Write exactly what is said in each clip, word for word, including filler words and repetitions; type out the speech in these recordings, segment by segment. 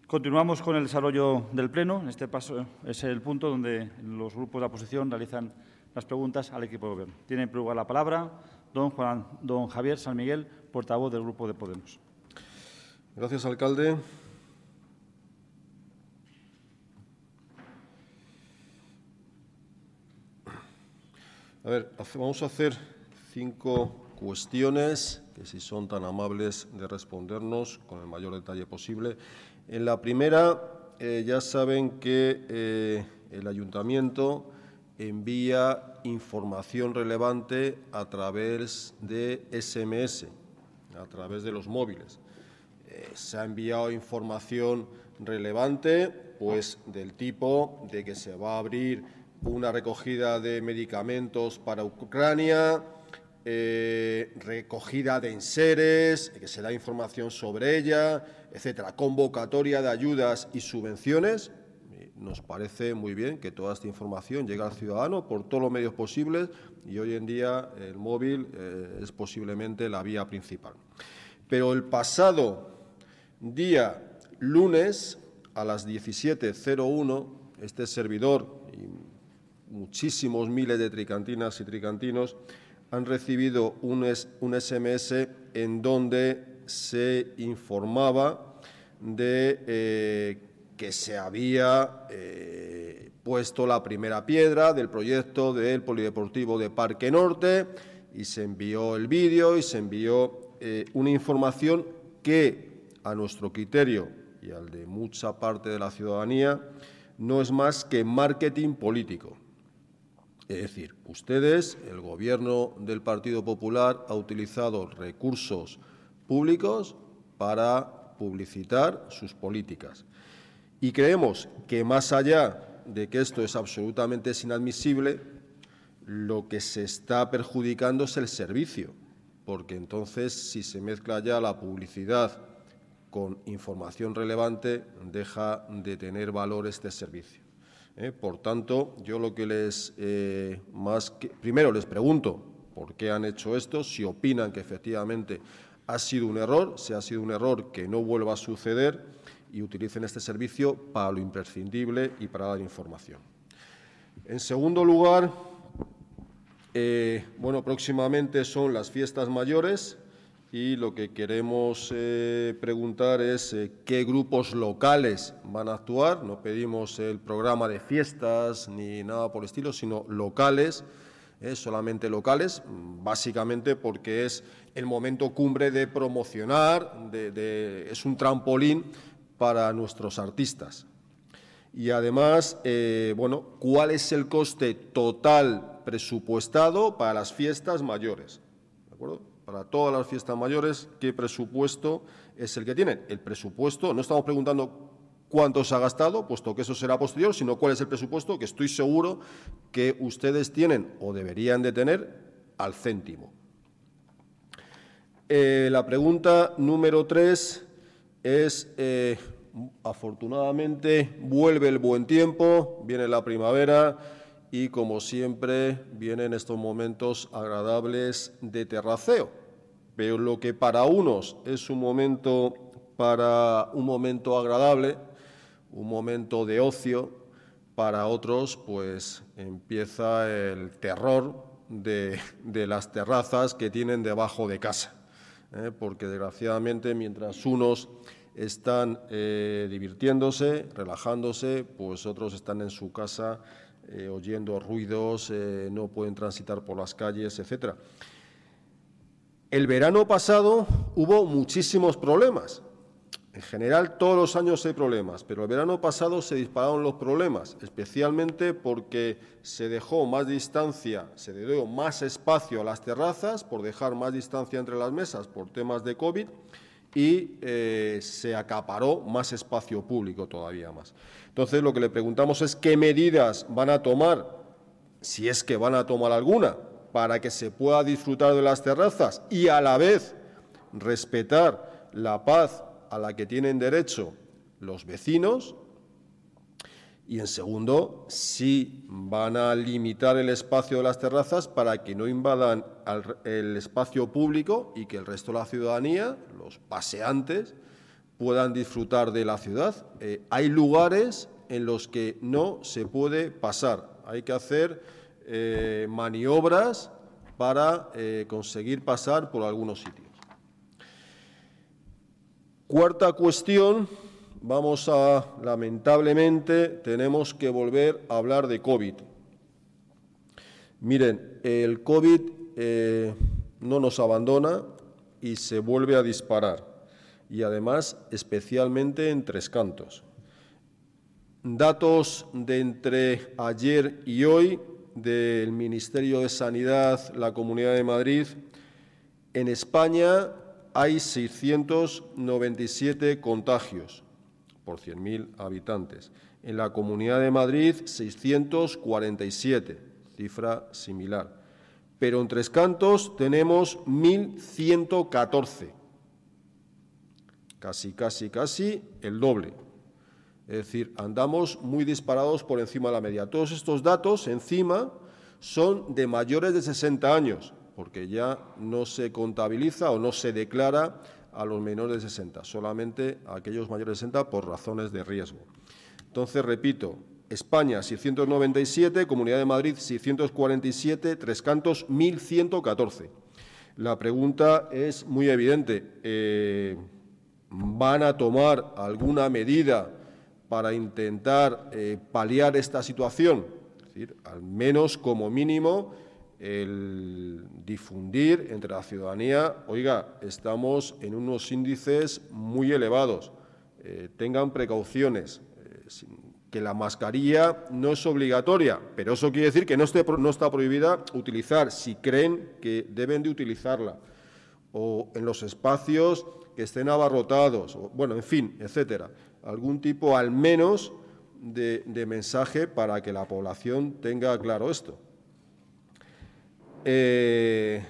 Continuamos con el desarrollo del Pleno. En este paso es el punto donde los grupos de oposición realizan las preguntas al equipo de Gobierno. Tiene en primer lugar la palabra don, Juan, don Javier San Miguel, portavoz del Grupo de Podemos. Gracias, alcalde. A ver, vamos a hacer cinco cuestiones que, si son tan amables de respondernos con el mayor detalle posible. En la primera, eh, ya saben que eh, el Ayuntamiento envía información relevante a través de ese eme ese, a través de los móviles. Eh, se ha enviado información relevante, pues del tipo de que se va a abrir una recogida de medicamentos para Ucrania, eh, recogida de enseres, que se da información sobre ella, etcétera, convocatoria de ayudas y subvenciones. Nos parece muy bien que toda esta información llegue al ciudadano por todos los medios posibles y hoy en día el móvil eh, es posiblemente la vía principal. Pero el pasado día lunes a las diecisiete cero uno, este servidor y muchísimos miles de tricantinas y tricantinos han recibido un, es, un ese eme ese en donde se informaba de eh, que se había eh, puesto la primera piedra del proyecto del Polideportivo de Parque Norte y se envió el vídeo y se envió eh, una información que, a nuestro criterio y al de mucha parte de la ciudadanía, no es más que marketing político. Es decir, ustedes, el Gobierno del Partido Popular, ha utilizado recursos públicos para publicitar sus políticas. Y creemos que, más allá de que esto es absolutamente inadmisible, lo que se está perjudicando es el servicio, porque entonces, si se mezcla ya la publicidad con información relevante, deja de tener valor este servicio. Eh, por tanto, yo lo que les eh, más que, primero les pregunto por qué han hecho esto, si opinan que efectivamente ha sido un error, si ha sido un error que no vuelva a suceder y utilicen este servicio para lo imprescindible y para dar información. En segundo lugar, eh, bueno, próximamente son las fiestas mayores y lo que queremos eh, preguntar es eh, qué grupos locales van a actuar. No pedimos el programa de fiestas ni nada por el estilo, sino locales, eh, solamente locales, básicamente porque es el momento cumbre de promocionar, de, de, es un trampolín para nuestros artistas. Y además, eh, bueno, ¿cuál es el coste total presupuestado para las fiestas mayores? ¿De acuerdo? Para todas las fiestas mayores, ¿qué presupuesto es el que tienen? El presupuesto, no estamos preguntando cuánto se ha gastado, puesto que eso será posterior, sino cuál es el presupuesto que estoy seguro que ustedes tienen o deberían de tener al céntimo. Eh, la pregunta número tres es, eh, afortunadamente, vuelve el buen tiempo, viene la primavera y, como siempre, vienen estos momentos agradables de terraceo. Pero lo que para unos es un momento, para un momento agradable, un momento de ocio, para otros pues empieza el terror de, de las terrazas que tienen debajo de casa. ¿eh? Porque desgraciadamente, mientras unos están eh, divirtiéndose, relajándose, pues otros están en su casa eh, oyendo ruidos, eh, no pueden transitar por las calles, etcétera. El verano pasado hubo muchísimos problemas. En general, todos los años hay problemas, pero el verano pasado se dispararon los problemas, especialmente porque se dejó más distancia, se dio más espacio a las terrazas por dejar más distancia entre las mesas por temas de COVID y eh, se acaparó más espacio público todavía más. Entonces, lo que le preguntamos es qué medidas van a tomar, si es que van a tomar alguna, para que se pueda disfrutar de las terrazas y, a la vez, respetar la paz a la que tienen derecho los vecinos. Y, en segundo, si van a limitar el espacio de las terrazas para que no invadan el espacio público y que el resto de la ciudadanía, los paseantes, puedan disfrutar de la ciudad. Eh, hay lugares en los que no se puede pasar. Hay que hacer eh, maniobras para eh, conseguir pasar por algunos sitios. Cuarta cuestión, vamos a, lamentablemente, tenemos que volver a hablar de COVID. Miren, el COVID eh, no nos abandona y se vuelve a disparar, y además especialmente en Tres Cantos. Datos de entre ayer y hoy del Ministerio de Sanidad, la Comunidad de Madrid. En España hay seiscientos noventa y siete contagios por cien mil habitantes. En la Comunidad de Madrid, seiscientos cuarenta y siete, cifra similar. Pero en Tres Cantos tenemos mil ciento catorce, casi, casi, casi el doble. Es decir, andamos muy disparados por encima de la media. Todos estos datos, encima, son de mayores de sesenta años, porque ya no se contabiliza o no se declara a los menores de sesenta, solamente a aquellos mayores de sesenta por razones de riesgo. Entonces, repito, España seiscientos noventa y siete, Comunidad de Madrid seiscientos cuarenta y siete, Tres Cantos mil ciento catorce. La pregunta es muy evidente. Eh, ¿Van a tomar alguna medida para intentar eh, paliar esta situación? Es decir, al menos como mínimo el difundir entre la ciudadanía, oiga, estamos en unos índices muy elevados, eh, tengan precauciones, eh, que la mascarilla no es obligatoria, pero eso quiere decir que no, esté, no está prohibida utilizar, si creen que deben de utilizarla, o en los espacios que estén abarrotados, o, bueno, en fin, etcétera. Algún tipo, al menos, de, de mensaje para que la población tenga claro esto. Eh,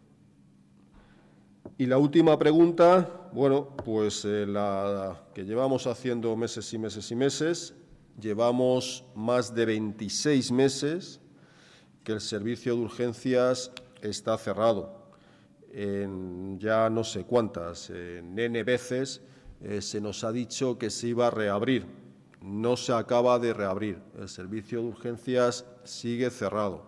y la última pregunta, bueno, pues eh, la que llevamos haciendo meses y meses y meses, llevamos más de veintiséis meses que el servicio de urgencias está cerrado. En ya no sé cuántas, en N veces, eh, se nos ha dicho que se iba a reabrir. No se acaba de reabrir. El servicio de urgencias sigue cerrado.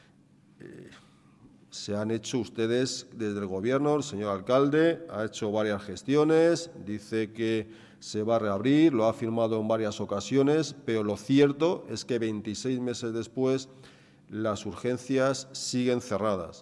Eh, se han hecho ustedes desde el Gobierno, el señor alcalde ha hecho varias gestiones, dice que se va a reabrir, lo ha afirmado en varias ocasiones, pero lo cierto es que veintiséis meses después las urgencias siguen cerradas.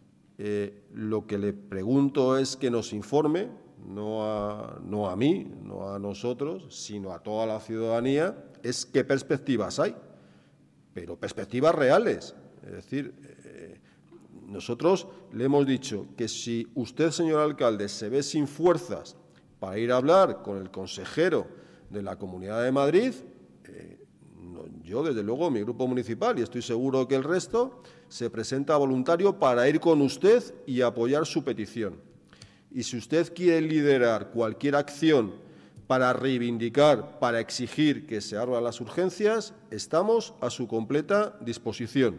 Eh, lo que le pregunto es que nos informe, no a, no a mí, no a nosotros, sino a toda la ciudadanía, es qué perspectivas hay, pero perspectivas reales. Es decir, eh, nosotros le hemos dicho que si usted, señor alcalde, se ve sin fuerzas para ir a hablar con el consejero de la Comunidad de Madrid, eh, no, yo, desde luego, mi grupo municipal, y estoy seguro que el resto, se presenta voluntario para ir con usted y apoyar su petición. Y si usted quiere liderar cualquier acción para reivindicar, para exigir que se abran las urgencias, estamos a su completa disposición.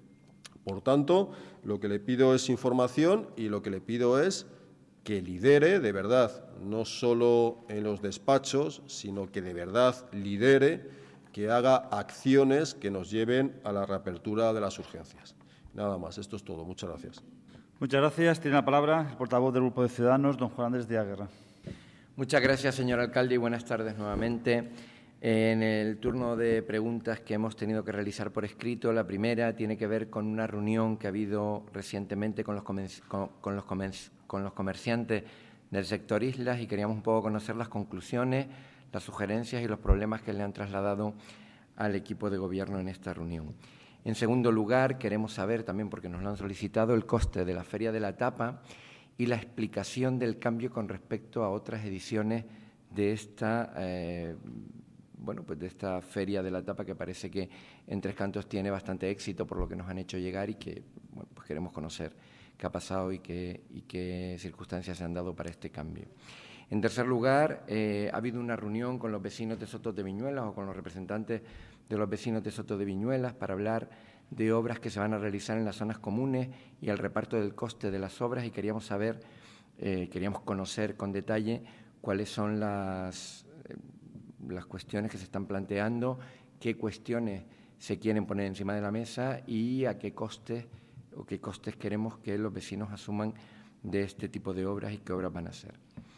Por tanto, lo que le pido es información y lo que le pido es que lidere de verdad, no solo en los despachos, sino que de verdad lidere, que haga acciones que nos lleven a la reapertura de las urgencias. Nada más, esto es todo. Muchas gracias. Muchas gracias. Tiene la palabra el portavoz del Grupo de Ciudadanos, don Juan Andrés Díaz Guerra. Muchas gracias, señor alcalde, y buenas tardes nuevamente. En el turno de preguntas que hemos tenido que realizar por escrito, la primera tiene que ver con una reunión que ha habido recientemente con los, con, con los, con los comerciantes del sector Islas y queríamos un poco conocer las conclusiones, las sugerencias y los problemas que le han trasladado al equipo de gobierno en esta reunión. En segundo lugar, queremos saber también, porque nos lo han solicitado, el coste de la Feria de la Tapa y la explicación del cambio con respecto a otras ediciones de esta, eh, bueno, pues de esta Feria de la Tapa, que parece que en Tres Cantos tiene bastante éxito por lo que nos han hecho llegar y que, bueno, pues queremos conocer qué ha pasado y qué, y qué circunstancias se han dado para este cambio. En tercer lugar, eh, ha habido una reunión con los vecinos de Soto de Viñuelas o con los representantes de los vecinos de Soto de Viñuelas para hablar de obras que se van a realizar en las zonas comunes y el reparto del coste de las obras, y queríamos saber, eh, queríamos conocer con detalle cuáles son las, las cuestiones que se están planteando, qué cuestiones se quieren poner encima de la mesa y a qué costes o qué costes queremos que los vecinos asuman de este tipo de obras y qué obras van a hacer.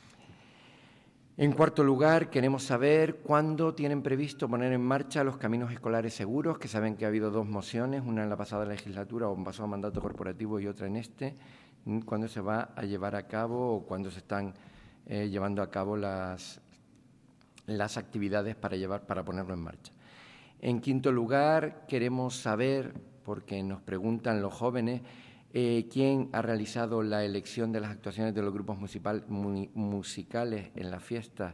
En cuarto lugar, queremos saber cuándo tienen previsto poner en marcha los caminos escolares seguros, que saben que ha habido dos mociones, una en la pasada legislatura o un pasado mandato corporativo y otra en este, cuándo se va a llevar a cabo o cuándo se están eh, llevando a cabo las, las actividades para, llevar, para ponerlo en marcha. En quinto lugar, queremos saber, porque nos preguntan los jóvenes, Eh, quién ha realizado la elección de las actuaciones de los grupos municipal, mu, musicales en la fiesta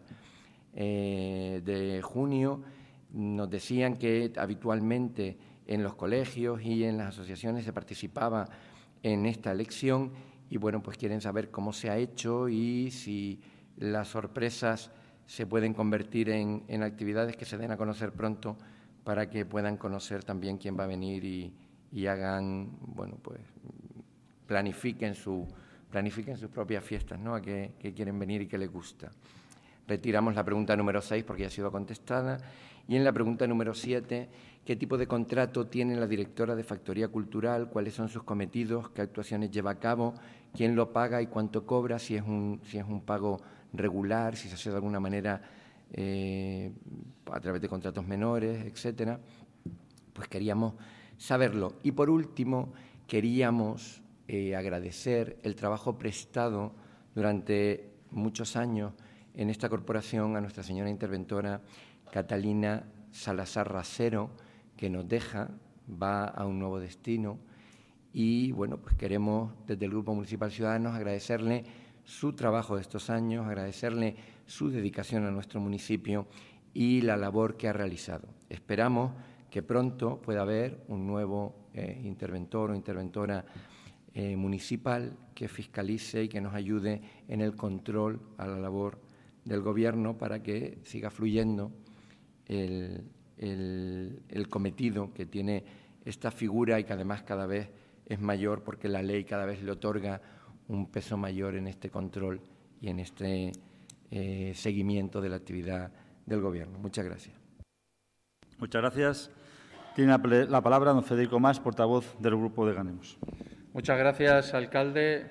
eh, de junio. Nos decían que habitualmente en los colegios y en las asociaciones se participaba en esta elección y, bueno, pues quieren saber cómo se ha hecho y si las sorpresas se pueden convertir en, en actividades que se den a conocer pronto para que puedan conocer también quién va a venir y, y hagan, bueno, pues planifiquen, su, planifiquen sus propias fiestas, ¿no? A qué, qué quieren venir y qué les gusta. Retiramos la pregunta número seis porque ya ha sido contestada. Y en la pregunta número siete, ¿qué tipo de contrato tiene la directora de Factoría Cultural? ¿Cuáles son sus cometidos? ¿Qué actuaciones lleva a cabo? ¿Quién lo paga y cuánto cobra? Si es un, si es un pago regular, si se hace de alguna manera eh, a través de contratos menores, etcétera. Pues queríamos saberlo. Y por último, queríamos Eh, agradecer el trabajo prestado durante muchos años en esta corporación a nuestra señora interventora Catalina Salazar Rasero, que nos deja, va a un nuevo destino y, bueno, pues queremos desde el Grupo Municipal Ciudadanos agradecerle su trabajo de estos años, agradecerle su dedicación a nuestro municipio y la labor que ha realizado. Esperamos que pronto pueda haber un nuevo eh, interventor o interventora Eh, municipal que fiscalice y que nos ayude en el control a la labor del Gobierno para que siga fluyendo el, el, el cometido que tiene esta figura y que además cada vez es mayor porque la ley cada vez le otorga un peso mayor en este control y en este eh, seguimiento de la actividad del Gobierno. Muchas gracias. Muchas gracias. Tiene la palabra don Federico Mas, portavoz del Grupo de Ganemos. Muchas gracias, alcalde.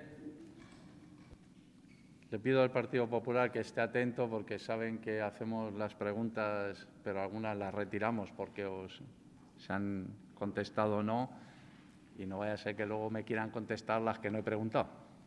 Le pido al Partido Popular que esté atento porque saben que hacemos las preguntas, pero algunas las retiramos porque os se han contestado o no, y no vaya a ser que luego me quieran contestar las que no he preguntado.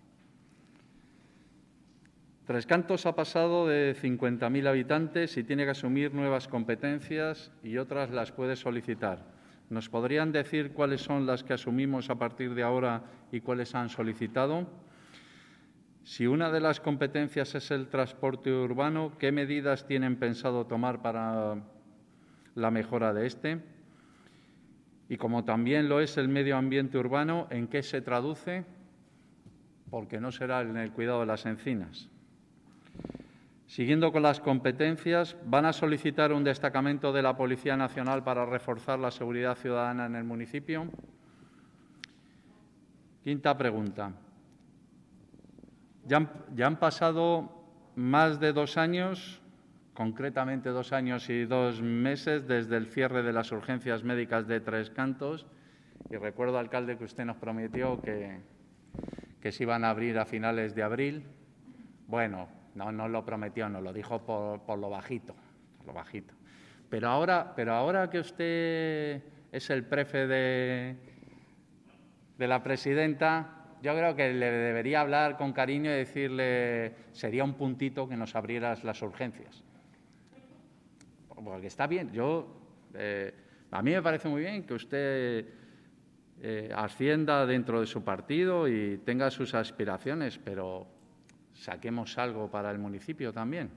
Tres Cantos ha pasado de cincuenta mil habitantes y tiene que asumir nuevas competencias y otras las puede solicitar. ¿Nos podrían decir cuáles son las que asumimos a partir de ahora y cuáles han solicitado? Si una de las competencias es el transporte urbano, ¿qué medidas tienen pensado tomar para la mejora de este? Y como también lo es el medio ambiente urbano, ¿en qué se traduce? Porque no será en el cuidado de las encinas. Siguiendo con las competencias, ¿van a solicitar un destacamento de la Policía Nacional para reforzar la seguridad ciudadana en el municipio? Quinta pregunta. Ya han, ya han pasado más de dos años, concretamente dos años y dos meses, desde el cierre de las urgencias médicas de Tres Cantos. Y recuerdo, alcalde, que usted nos prometió que, que se iban a abrir a finales de abril. Bueno, no, no lo prometió, nos lo dijo por, por lo bajito, por lo bajito. Pero ahora, pero ahora que usted es el prefe de, de la presidenta, yo creo que le debería hablar con cariño y decirle, sería un puntito que nos abrieras las urgencias. Porque está bien, yo, eh, a mí me parece muy bien que usted eh, ascienda dentro de su partido y tenga sus aspiraciones, pero saquemos algo para el municipio también.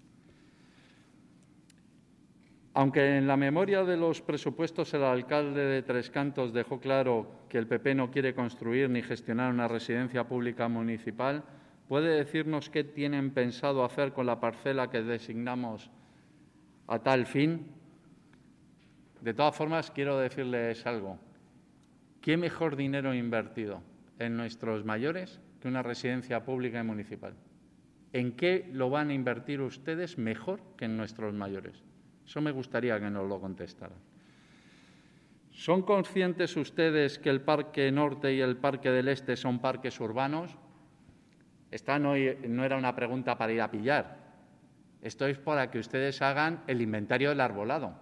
Aunque en la memoria de los presupuestos el alcalde de Tres Cantos dejó claro que el P P no quiere construir ni gestionar una residencia pública municipal, ¿puede decirnos qué tienen pensado hacer con la parcela que designamos a tal fin? De todas formas, quiero decirles algo. ¿Qué mejor dinero invertido en nuestros mayores que una residencia pública y municipal? ¿En qué lo van a invertir ustedes mejor que en nuestros mayores? Eso me gustaría que nos lo contestaran. ¿Son conscientes ustedes que el Parque Norte y el Parque del Este son parques urbanos? Esta no, no era una pregunta para ir a pillar. Esto es para que ustedes hagan el inventario del arbolado.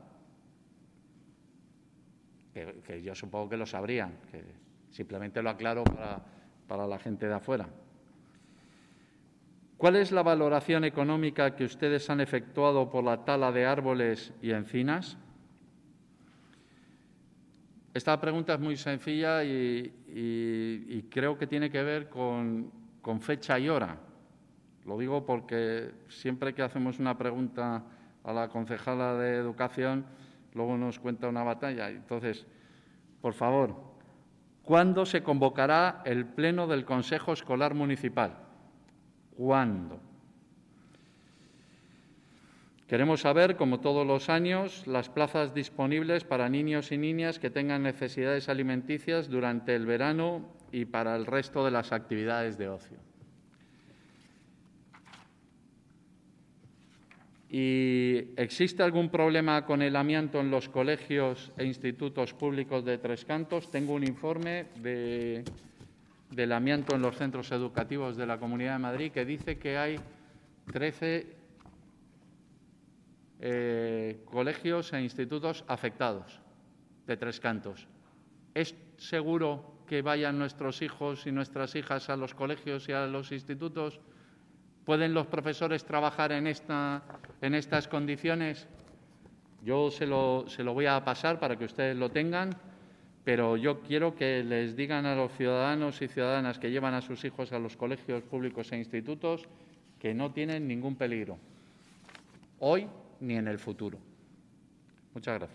Que, que yo supongo que lo sabrían, que simplemente lo aclaro para, para la gente de afuera. ¿Cuál es la valoración económica que ustedes han efectuado por la tala de árboles y encinas? Esta pregunta es muy sencilla y, y, y creo que tiene que ver con, con fecha y hora. Lo digo porque siempre que hacemos una pregunta a la concejala de Educación, luego nos cuenta una batalla. Entonces, por favor, ¿cuándo se convocará el Pleno del Consejo Escolar Municipal? ¿Cuándo? Queremos saber, como todos los años, las plazas disponibles para niños y niñas que tengan necesidades alimenticias durante el verano y para el resto de las actividades de ocio. ¿Y existe algún problema con el amianto en los colegios e institutos públicos de Tres Cantos? Tengo un informe de, del amianto en los centros educativos de la Comunidad de Madrid que dice que hay trece eh, colegios e institutos afectados de Tres Cantos. ¿Es seguro que vayan nuestros hijos y nuestras hijas a los colegios y a los institutos? ¿Pueden los profesores trabajar en, esta, en estas condiciones? Yo se lo, se lo voy a pasar para que ustedes lo tengan, pero yo quiero que les digan a los ciudadanos y ciudadanas que llevan a sus hijos a los colegios públicos e institutos que no tienen ningún peligro, hoy ni en el futuro. Muchas gracias.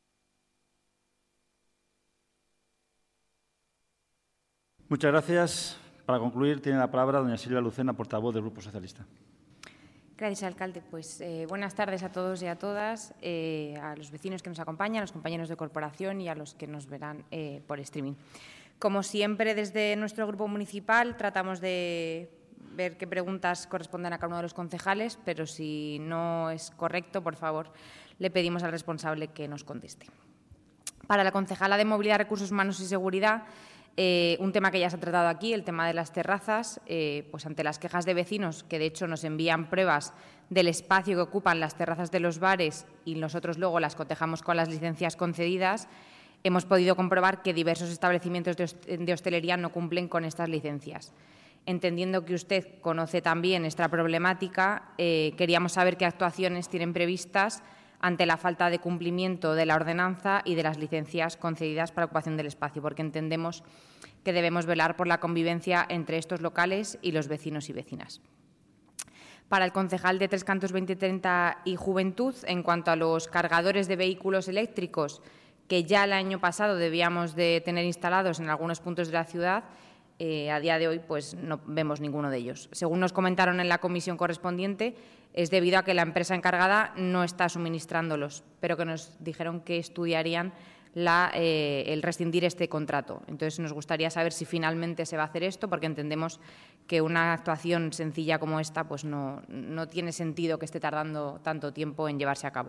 Muchas gracias. Para concluir, tiene la palabra doña Silvia Lucena, portavoz del Grupo Socialista. Gracias, alcalde. Pues eh, buenas tardes a todos y a todas, eh, a los vecinos que nos acompañan, a los compañeros de corporación y a los que nos verán eh, por streaming. Como siempre, desde nuestro grupo municipal tratamos de ver qué preguntas corresponden a cada uno de los concejales, pero si no es correcto, por favor, le pedimos al responsable que nos conteste. Para la concejala de Movilidad, Recursos Humanos y Seguridad, Eh, un tema que ya se ha tratado aquí, el tema de las terrazas, eh, pues ante las quejas de vecinos, que de hecho nos envían pruebas del espacio que ocupan las terrazas de los bares y nosotros luego las cotejamos con las licencias concedidas, hemos podido comprobar que diversos establecimientos de hostelería no cumplen con estas licencias. Entendiendo que usted conoce también esta problemática, eh, queríamos saber qué actuaciones tienen previstas ante la falta de cumplimiento de la ordenanza y de las licencias concedidas para ocupación del espacio, porque entendemos que debemos velar por la convivencia entre estos locales y los vecinos y vecinas. Para el concejal de Tres Cantos veinte treinta y Juventud, en cuanto a los cargadores de vehículos eléctricos que ya el año pasado debíamos de tener instalados en algunos puntos de la ciudad, eh, a día de hoy pues no vemos ninguno de ellos. Según nos comentaron en la comisión correspondiente, es debido a que la empresa encargada no está suministrándolos, pero que nos dijeron que estudiarían la, eh, el rescindir este contrato. Entonces, nos gustaría saber si finalmente se va a hacer esto, porque entendemos que una actuación sencilla como esta pues no, no tiene sentido que esté tardando tanto tiempo en llevarse a cabo.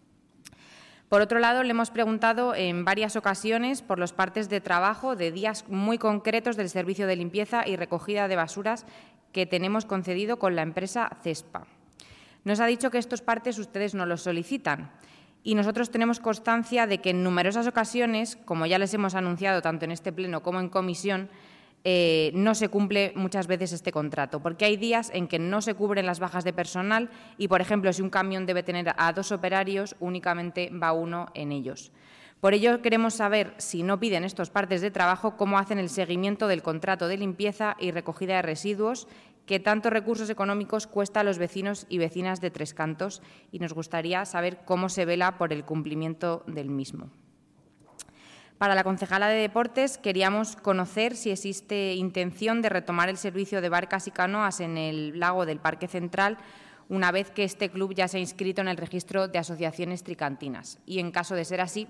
Por otro lado, le hemos preguntado en varias ocasiones por los partes de trabajo de días muy concretos del servicio de limpieza y recogida de basuras que tenemos concedido con la empresa CESPA. Nos ha dicho que estos partes ustedes no los solicitan y nosotros tenemos constancia de que en numerosas ocasiones, como ya les hemos anunciado tanto en este pleno como en comisión, eh, no se cumple muchas veces este contrato, porque hay días en que no se cubren las bajas de personal y, por ejemplo, si un camión debe tener a dos operarios, únicamente va uno en ellos. Por ello, queremos saber, si no piden estos partes de trabajo, cómo hacen el seguimiento del contrato de limpieza y recogida de residuos que tantos recursos económicos cuesta a los vecinos y vecinas de Tres Cantos, y nos gustaría saber cómo se vela por el cumplimiento del mismo. Para la concejala de Deportes, queríamos conocer si existe intención de retomar el servicio de barcas y canoas en el lago del Parque Central, una vez que este club ya se ha inscrito en el registro de asociaciones tricantinas. Y, en caso de ser así,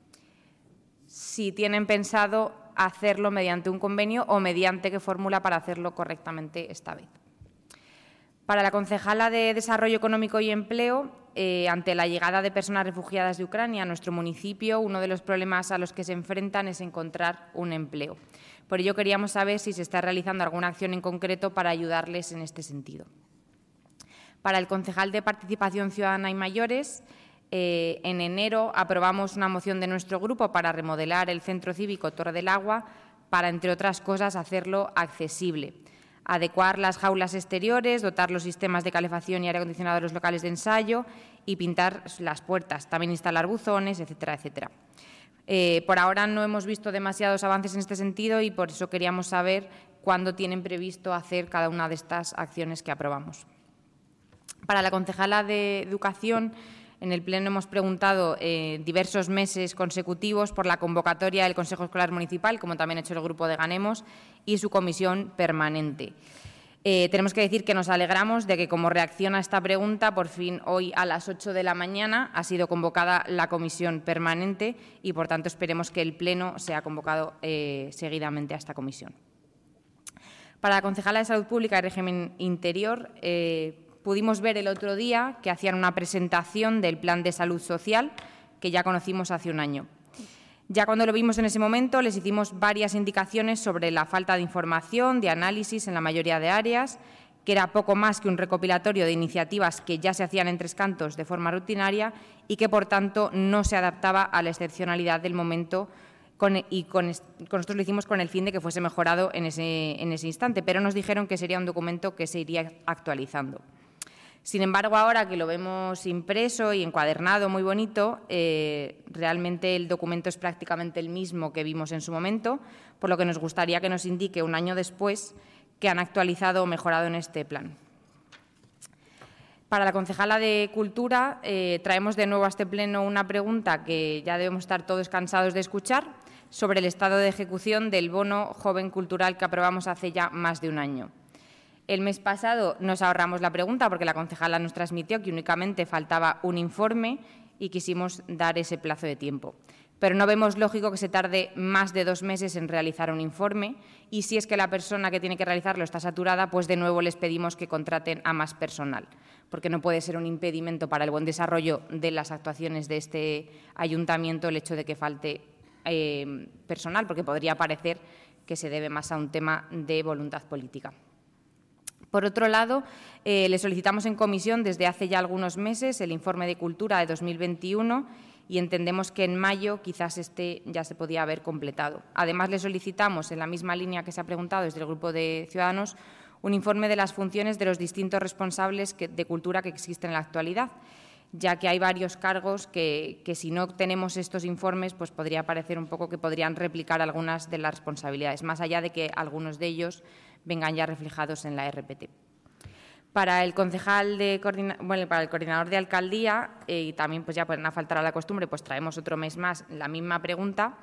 si tienen pensado hacerlo mediante un convenio o mediante qué fórmula para hacerlo correctamente esta vez. Para la concejala de Desarrollo Económico y Empleo, eh, ante la llegada de personas refugiadas de Ucrania a nuestro municipio, uno de los problemas a los que se enfrentan es encontrar un empleo. Por ello, queríamos saber si se está realizando alguna acción en concreto para ayudarles en este sentido. Para el concejal de Participación Ciudadana y Mayores, eh, en enero aprobamos una moción de nuestro grupo para remodelar el Centro Cívico Torre del Agua para, entre otras cosas, hacerlo accesible. Adecuar las jaulas exteriores, dotar los sistemas de calefacción y aire acondicionado de los locales de ensayo y pintar las puertas, también instalar buzones, etcétera, etcétera. Eh, por ahora no hemos visto demasiados avances en este sentido y por eso queríamos saber cuándo tienen previsto hacer cada una de estas acciones que aprobamos. Para la concejala de Educación, en el Pleno hemos preguntado eh, diversos meses consecutivos por la convocatoria del Consejo Escolar Municipal, como también ha hecho el Grupo de Ganemos, y su comisión permanente. Eh, tenemos que decir que nos alegramos de que, como reacción a esta pregunta, por fin hoy a las ocho de la mañana ha sido convocada la comisión permanente y, por tanto, esperemos que el Pleno sea convocado eh, seguidamente a esta comisión. Para la concejala de Salud Pública y Régimen Interior, eh, pudimos ver el otro día que hacían una presentación del Plan de Salud Social que ya conocimos hace un año. Ya cuando lo vimos en ese momento les hicimos varias indicaciones sobre la falta de información, de análisis en la mayoría de áreas, que era poco más que un recopilatorio de iniciativas que ya se hacían en Tres Cantos de forma rutinaria y que, por tanto, no se adaptaba a la excepcionalidad del momento con, y con, con nosotros lo hicimos con el fin de que fuese mejorado en ese, en ese instante, pero nos dijeron que sería un documento que se iría actualizando. Sin embargo, ahora que lo vemos impreso y encuadernado, muy bonito, eh, realmente el documento es prácticamente el mismo que vimos en su momento, por lo que nos gustaría que nos indique un año después que han actualizado o mejorado en este plan. Para la concejala de Cultura, eh, traemos de nuevo a este pleno una pregunta que ya debemos estar todos cansados de escuchar sobre el estado de ejecución del bono joven cultural que aprobamos hace ya más de un año. El mes pasado nos ahorramos la pregunta porque la concejala nos transmitió que únicamente faltaba un informe y quisimos dar ese plazo de tiempo. Pero no vemos lógico que se tarde más de dos meses en realizar un informe y si es que la persona que tiene que realizarlo está saturada, pues de nuevo les pedimos que contraten a más personal, porque no puede ser un impedimento para el buen desarrollo de las actuaciones de este ayuntamiento el hecho de que falte eh, personal, porque podría parecer que se debe más a un tema de voluntad política. Por otro lado, eh, le solicitamos en comisión desde hace ya algunos meses el informe de Cultura de dos mil veintiuno y entendemos que en mayo quizás este ya se podía haber completado. Además, le solicitamos, en la misma línea que se ha preguntado desde el Grupo de Ciudadanos, un informe de las funciones de los distintos responsables que, de cultura que existen en la actualidad, ya que hay varios cargos que, que si no tenemos estos informes, pues podría parecer un poco que podrían replicar algunas de las responsabilidades, más allá de que algunos de ellos vengan ya reflejados en la R P T. Para el concejal de bueno, para el coordinador de alcaldía, eh, y también pues ya pueden a faltar a la costumbre, pues traemos otro mes más la misma pregunta.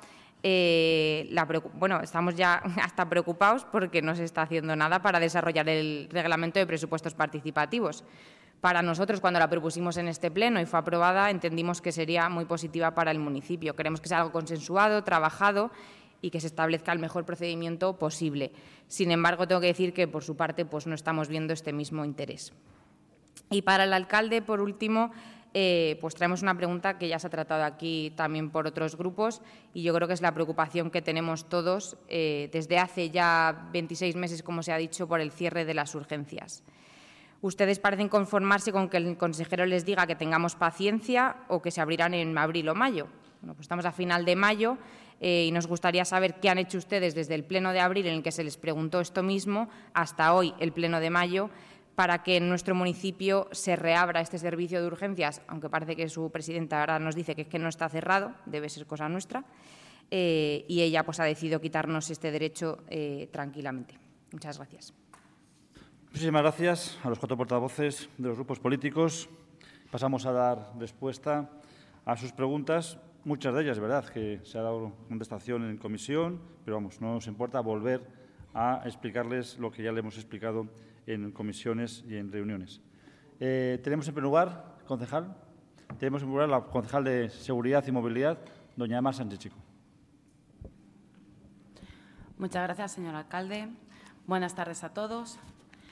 Eh, la, bueno, estamos ya hasta preocupados porque no se está haciendo nada para desarrollar el reglamento de presupuestos participativos. Para nosotros, cuando la propusimos en este pleno y fue aprobada, entendimos que sería muy positiva para el municipio. Queremos que sea algo consensuado, trabajado y que se establezca el mejor procedimiento posible. Sin embargo, tengo que decir que, por su parte, pues no estamos viendo este mismo interés. Y para el alcalde, por último, eh, pues traemos una pregunta que ya se ha tratado aquí también por otros grupos y yo creo que es la preocupación que tenemos todos eh, desde hace ya veintiséis meses, como se ha dicho, por el cierre de las urgencias. Ustedes parecen conformarse con que el consejero les diga que tengamos paciencia o que se abrirán en abril o mayo. Bueno, pues estamos a final de mayo eh, y nos gustaría saber qué han hecho ustedes desde el pleno de abril, en el que se les preguntó esto mismo, hasta hoy, el pleno de mayo, para que en nuestro municipio se reabra este servicio de urgencias, aunque parece que su presidenta ahora nos dice que es que no está cerrado, debe ser cosa nuestra, eh, y ella pues ha decidido quitarnos este derecho eh, tranquilamente. Muchas gracias. Muchísimas gracias a los cuatro portavoces de los grupos políticos. Pasamos a dar respuesta a sus preguntas. Muchas de ellas, verdad, que se ha dado contestación en comisión, pero vamos, no nos importa volver a explicarles lo que ya le hemos explicado en comisiones y en reuniones. Eh, tenemos en primer lugar, concejal, tenemos en primer lugar la concejal de Seguridad y Movilidad, doña Emma Sánchez Chico. Muchas gracias, señor alcalde. Buenas tardes a todos.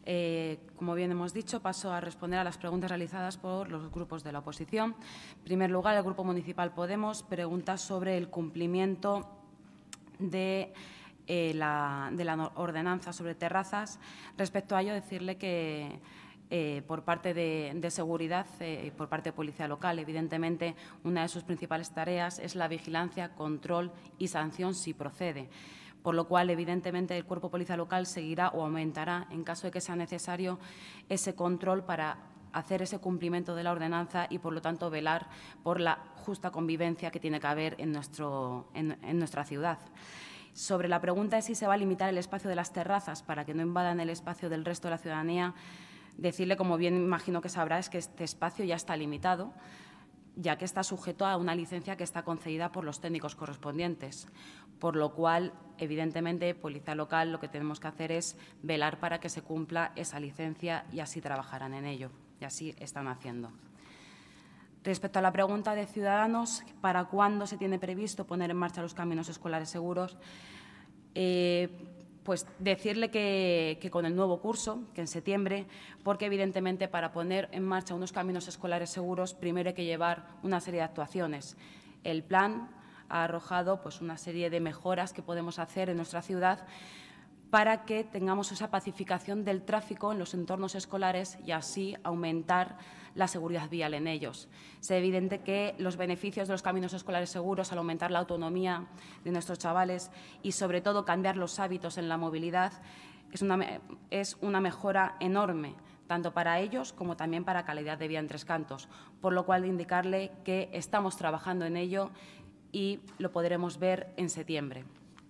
Eh, como bien hemos dicho, paso a responder a las preguntas realizadas por los grupos de la oposición. En primer lugar, el Grupo Municipal Podemos pregunta sobre el cumplimiento de, eh, la, de la ordenanza sobre terrazas. Respecto a ello, decirle que eh, por parte de, de seguridad y eh, por parte de Policía Local, evidentemente, una de sus principales tareas es la vigilancia, control y sanción si procede. Por lo cual, evidentemente, el Cuerpo de Policía Local seguirá o aumentará, en caso de que sea necesario, ese control para hacer ese cumplimiento de la ordenanza y, por lo tanto, velar por la justa convivencia que tiene que haber en, nuestro, en, en nuestra ciudad. Sobre la pregunta de si se va a limitar el espacio de las terrazas para que no invadan el espacio del resto de la ciudadanía, decirle, como bien imagino que sabrá, es que este espacio ya está limitado, ya que está sujeto a una licencia que está concedida por los técnicos correspondientes. Por lo cual, evidentemente, Policía Local lo que tenemos que hacer es velar para que se cumpla esa licencia y así trabajarán en ello. Y así están haciendo. Respecto a la pregunta de Ciudadanos, ¿para cuándo se tiene previsto poner en marcha los caminos escolares seguros? Eh, pues decirle que, que con el nuevo curso, que en septiembre, porque evidentemente para poner en marcha unos caminos escolares seguros, primero hay que llevar una serie de actuaciones. El plan ha arrojado pues, una serie de mejoras que podemos hacer en nuestra ciudad para que tengamos esa pacificación del tráfico en los entornos escolares y así aumentar la seguridad vial en ellos. Es evidente que los beneficios de los caminos escolares seguros al aumentar la autonomía de nuestros chavales y, sobre todo, cambiar los hábitos en la movilidad es una, es una mejora enorme, tanto para ellos como también para calidad de vida en Tres Cantos, por lo cual indicarle que estamos trabajando en ello y lo podremos ver en septiembre.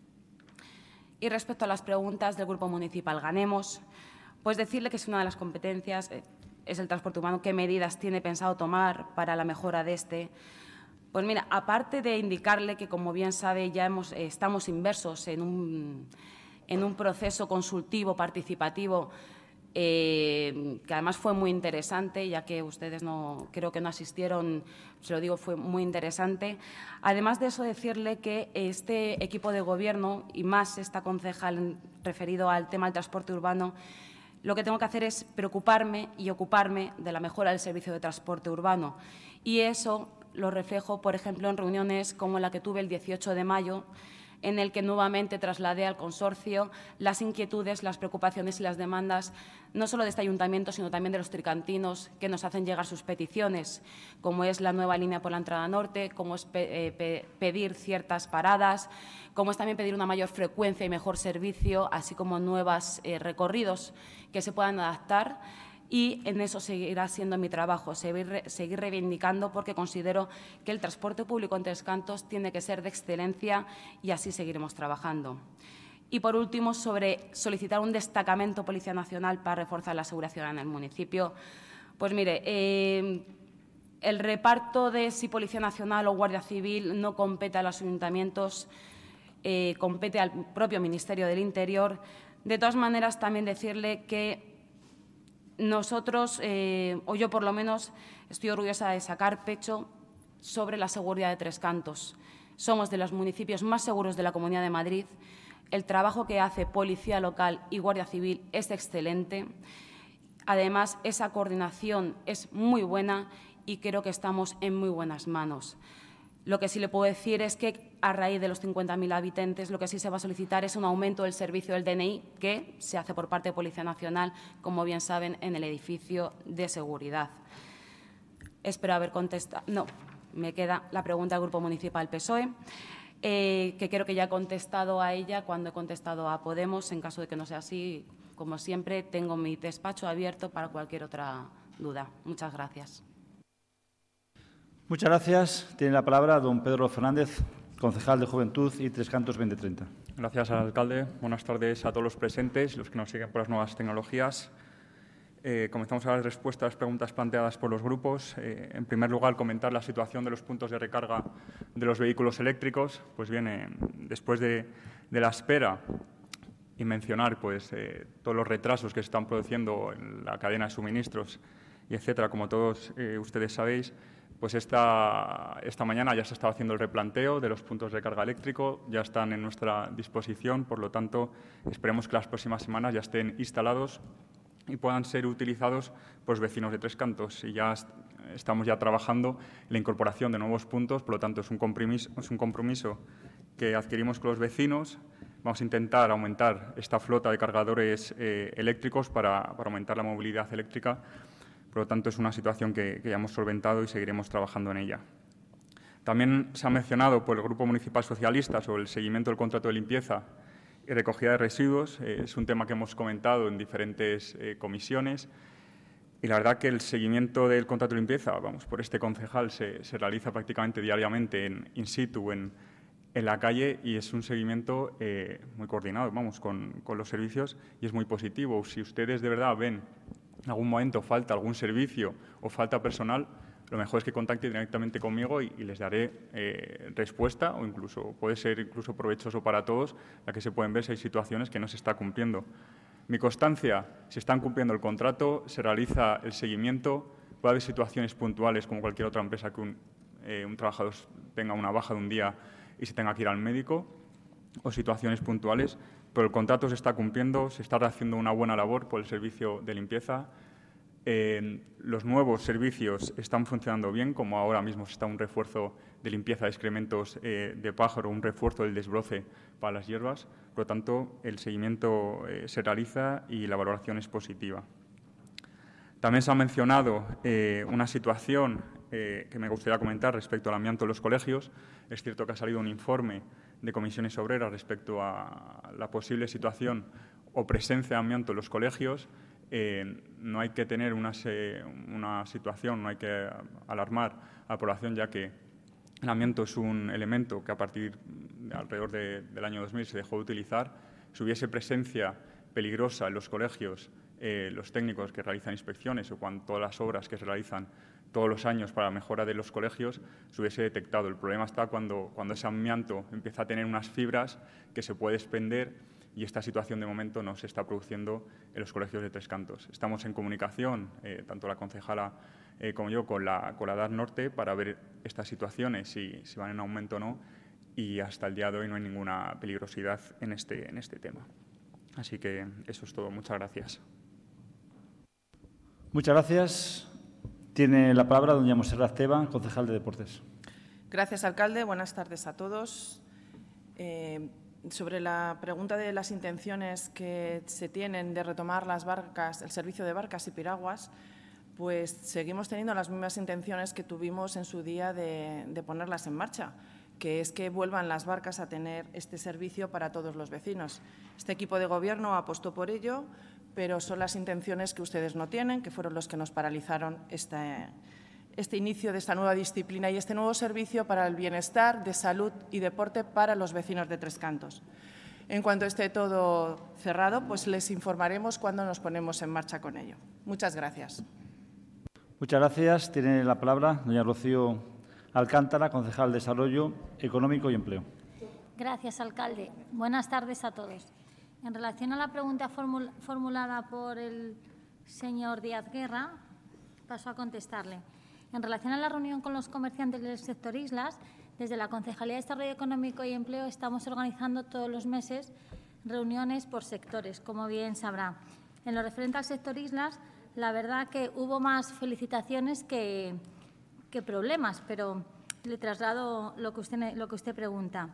Y respecto a las preguntas del Grupo Municipal Ganemos, pues decirle que es una de las competencias, es el transporte urbano, qué medidas tiene pensado tomar para la mejora de este. Pues mira, aparte de indicarle que, como bien sabe, ya hemos, eh, estamos inmersos en un, en un proceso consultivo, participativo, Eh, que además fue muy interesante, ya que ustedes no, creo que no asistieron, se lo digo, fue muy interesante. Además de eso, decirle que este equipo de gobierno, y más esta concejal referido al tema del transporte urbano, lo que tengo que hacer es preocuparme y ocuparme de la mejora del servicio de transporte urbano. Y eso lo reflejo, por ejemplo, en reuniones como la que tuve el dieciocho de mayo, en el que nuevamente trasladé al consorcio las inquietudes, las preocupaciones y las demandas, no solo de este ayuntamiento, sino también de los tricantinos, que nos hacen llegar sus peticiones, como es la nueva línea por la entrada norte, como es pe eh, pe pedir ciertas paradas, como es también pedir una mayor frecuencia y mejor servicio, así como nuevos eh, recorridos que se puedan adaptar. Y en eso seguirá siendo mi trabajo, seguir, seguir reivindicando, porque considero que el transporte público en Tres Cantos tiene que ser de excelencia y así seguiremos trabajando. Y, por último, sobre solicitar un destacamento Policía Nacional para reforzar la seguridad ciudadana en el municipio. Pues mire, eh, el reparto de si Policía Nacional o Guardia Civil no compete a los ayuntamientos, eh, compete al propio Ministerio del Interior. De todas maneras, también decirle que nosotros, eh, o yo por lo menos, estoy orgullosa de sacar pecho sobre la seguridad de Tres Cantos. Somos de los municipios más seguros de la Comunidad de Madrid. El trabajo que hace Policía Local y Guardia Civil es excelente. Además, esa coordinación es muy buena y creo que estamos en muy buenas manos. Lo que sí le puedo decir es que, a raíz de los cincuenta mil habitantes, lo que sí se va a solicitar es un aumento del servicio del D N I, que se hace por parte de Policía Nacional, como bien saben, en el edificio de seguridad. Espero haber contestado. No, me queda la pregunta del Grupo Municipal P S O E, eh, que creo que ya he contestado a ella cuando he contestado a Podemos. En caso de que no sea así, como siempre, tengo mi despacho abierto para cualquier otra duda. Muchas gracias. Muchas gracias. Tiene la palabra don Pedro Fernández, concejal de Juventud y Tres Cantos veinte treinta. Gracias al alcalde. Buenas tardes a todos los presentes y los que nos siguen por las nuevas tecnologías. Eh, comenzamos a dar respuesta a las preguntas planteadas por los grupos. Eh, en primer lugar, comentar la situación de los puntos de recarga de los vehículos eléctricos. Pues bien, eh, después de, de la espera y mencionar pues, eh, todos los retrasos que se están produciendo en la cadena de suministros y etcétera, como todos eh, ustedes sabéis, pues esta, esta mañana ya se estaba haciendo el replanteo de los puntos de carga eléctrico, ya están en nuestra disposición, por lo tanto, esperemos que las próximas semanas ya estén instalados y puedan ser utilizados por los vecinos de Tres Cantos. Y ya estamos ya trabajando en la incorporación de nuevos puntos, por lo tanto es un compromiso, es un compromiso que adquirimos con los vecinos. Vamos a intentar aumentar esta flota de cargadores eh, eléctricos para, para aumentar la movilidad eléctrica. Por lo tanto, es una situación que, que ya hemos solventado y seguiremos trabajando en ella. También se ha mencionado por el Grupo Municipal Socialista sobre el seguimiento del contrato de limpieza y recogida de residuos. Eh, es un tema que hemos comentado en diferentes eh, comisiones. Y la verdad que el seguimiento del contrato de limpieza, vamos, por este concejal se, se realiza prácticamente diariamente en in situ, en en la calle, y es un seguimiento eh, muy coordinado, vamos, con, con los servicios, y es muy positivo. Si ustedes de verdad ven en algún momento falta algún servicio o falta personal, lo mejor es que contacten directamente conmigo y, y les daré eh, respuesta, o incluso puede ser incluso provechoso para todos, ya que se pueden ver si hay situaciones que no se está cumpliendo. Mi constancia, si están cumpliendo el contrato, se realiza el seguimiento. Puede haber situaciones puntuales, como cualquier otra empresa, que un, eh, un trabajador tenga una baja de un día y se tenga que ir al médico, o situaciones puntuales, pero el contrato se está cumpliendo, se está haciendo una buena labor por el servicio de limpieza. Eh, los nuevos servicios están funcionando bien, como ahora mismo está un refuerzo de limpieza de excrementos eh, de pájaro, un refuerzo del desbroce para las hierbas. Por lo tanto, el seguimiento eh, se realiza y la valoración es positiva. También se ha mencionado eh, una situación eh, que me gustaría comentar respecto al amianto en los colegios. Es cierto que ha salido un informe de comisiones obreras respecto a la posible situación o presencia de amianto en los colegios. Eh, no hay que tener una, una situación, no hay que alarmar a la población, ya que el amianto es un elemento que a partir de alrededor de, del año dos mil se dejó de utilizar. Si hubiese presencia peligrosa en los colegios, eh, los técnicos que realizan inspecciones o cuando todas las obras que se realizan todos los años para la mejora de los colegios se hubiese detectado. El problema está cuando, cuando ese amianto empieza a tener unas fibras que se puede expender, y esta situación de momento no se está produciendo en los colegios de Tres Cantos. Estamos en comunicación, eh, tanto la concejala eh, como yo, con la, con la D A R Norte para ver estas situaciones, si, si van en aumento o no, y hasta el día de hoy no hay ninguna peligrosidad en este, en este tema. Así que eso es todo. Muchas gracias. Muchas gracias. Tiene la palabra doña Montserrat Teba, concejal de Deportes. Gracias, alcalde. Buenas tardes a todos. Eh, sobre la pregunta de las intenciones que se tienen de retomar las barcas, el servicio de barcas y piraguas, pues seguimos teniendo las mismas intenciones que tuvimos en su día de, de ponerlas en marcha, que es que vuelvan las barcas a tener este servicio para todos los vecinos. Este equipo de Gobierno apostó por ello, pero son las intenciones que ustedes no tienen, que fueron los que nos paralizaron este, este inicio de esta nueva disciplina y este nuevo servicio para el bienestar, de salud y deporte para los vecinos de Tres Cantos. En cuanto esté todo cerrado, pues les informaremos cuando nos ponemos en marcha con ello. Muchas gracias. Muchas gracias. Tiene la palabra doña Rocío Alcántara, concejal de Desarrollo Económico y Empleo. Gracias, alcalde. Buenas tardes a todos. En relación a la pregunta formul formulada por el señor Díaz Guerra, paso a contestarle. En relación a la reunión con los comerciantes del sector islas, desde la Concejalía de Desarrollo Económico y Empleo estamos organizando todos los meses reuniones por sectores, como bien sabrá. En lo referente al sector islas, la verdad que hubo más felicitaciones que, que problemas, pero le traslado lo que usted, lo que usted pregunta.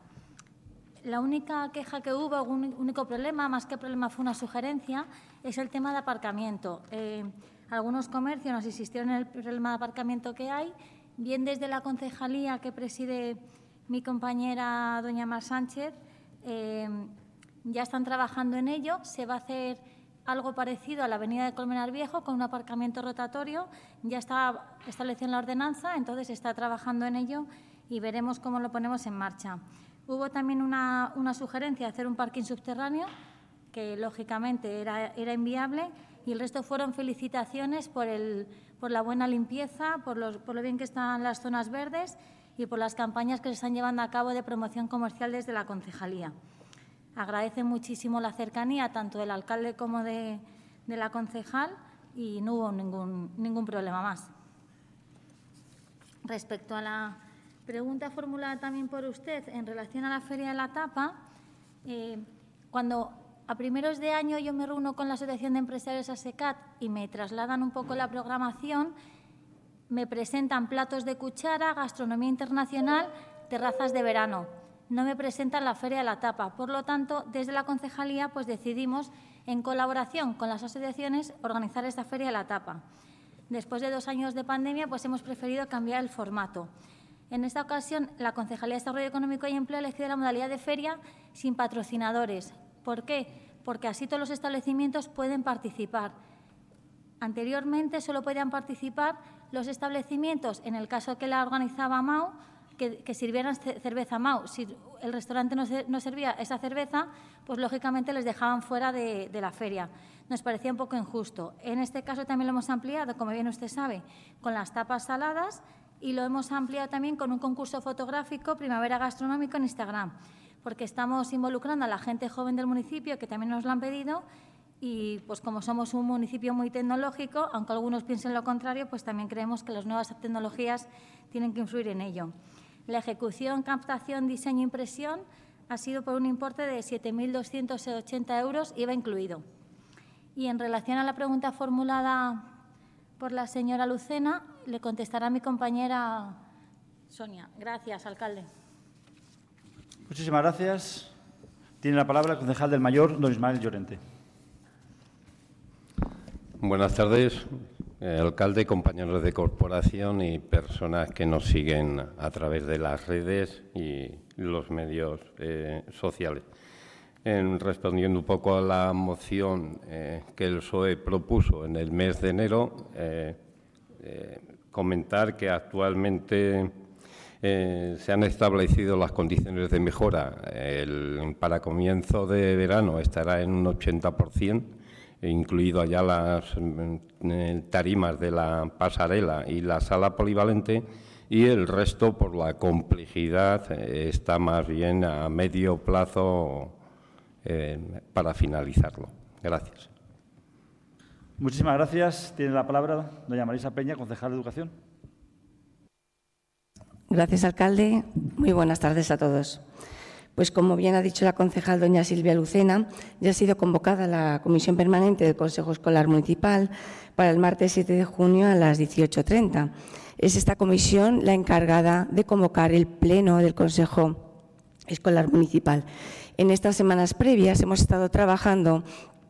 La única queja que hubo, un único problema, más que problema fue una sugerencia, es el tema de aparcamiento. Eh, algunos comercios nos insistieron en el problema de aparcamiento que hay, bien desde la concejalía que preside mi compañera doña Mar Sánchez, eh, ya están trabajando en ello. Se va a hacer algo parecido a la avenida de Colmenar Viejo con un aparcamiento rotatorio. Ya está establecido en la ordenanza, entonces se está trabajando en ello y veremos cómo lo ponemos en marcha. Hubo también una, una sugerencia de hacer un parking subterráneo, que lógicamente era, era inviable, y el resto fueron felicitaciones por, el, por la buena limpieza, por, los, por lo bien que están las zonas verdes y por las campañas que se están llevando a cabo de promoción comercial desde la concejalía. Agradece muchísimo la cercanía tanto del alcalde como de, de la concejal y no hubo ningún, ningún problema más. Respecto a la pregunta formulada también por usted en relación a la Feria de la Tapa, eh, cuando a primeros de año yo me reúno con la Asociación de Empresarios ASECAT y me trasladan un poco la programación, me presentan platos de cuchara, gastronomía internacional, terrazas de verano. No me presentan la Feria de la Tapa. Por lo tanto, desde la concejalía pues, decidimos, en colaboración con las asociaciones, organizar esta Feria de la Tapa. Después de dos años de pandemia, pues hemos preferido cambiar el formato. En esta ocasión, la Concejalía de Desarrollo Económico y Empleo ha elegido la modalidad de feria sin patrocinadores. ¿Por qué? Porque así todos los establecimientos pueden participar. Anteriormente solo podían participar los establecimientos, en el caso que la organizaba M A U, que, que sirvieran cerveza M A U. Si el restaurante no, no servía esa cerveza, pues lógicamente les dejaban fuera de, de la feria. Nos parecía un poco injusto. En este caso también lo hemos ampliado, como bien usted sabe, con las tapas saladas, y lo hemos ampliado también con un concurso fotográfico Primavera Gastronómico en Instagram, porque estamos involucrando a la gente joven del municipio, que también nos lo han pedido, y pues como somos un municipio muy tecnológico, aunque algunos piensen lo contrario, pues también creemos que las nuevas tecnologías tienen que influir en ello. La ejecución, captación, diseño e impresión ha sido por un importe de siete mil doscientos ochenta euros, I V A incluido. Y en relación a la pregunta formulada por la señora Lucena, le contestará mi compañera Sonia. Gracias, alcalde. Muchísimas gracias. Tiene la palabra el concejal del Mayor, don Ismael Llorente. Buenas tardes, eh, alcalde, compañeros de corporación y personas que nos siguen a través de las redes y los medios eh, sociales. En, respondiendo un poco a la moción eh, que el P S O E propuso en el mes de enero, eh, eh, comentar que actualmente eh, se han establecido las condiciones de mejora. El, para comienzo de verano estará en un ochenta por ciento, incluido allá las eh, tarimas de la pasarela y la sala polivalente, y el resto, por la complejidad, eh, está más bien a medio plazo Eh, para finalizarlo. Gracias. Muchísimas gracias. Tiene la palabra doña Marisa Peña, concejal de Educación. Gracias, alcalde. Muy buenas tardes a todos. Pues como bien ha dicho la concejal doña Silvia Lucena, ya ha sido convocada la Comisión Permanente del Consejo Escolar Municipal para el martes siete de junio a las dieciocho treinta. Es esta comisión la encargada de convocar el Pleno del Consejo Escolar Municipal. En estas semanas previas hemos estado trabajando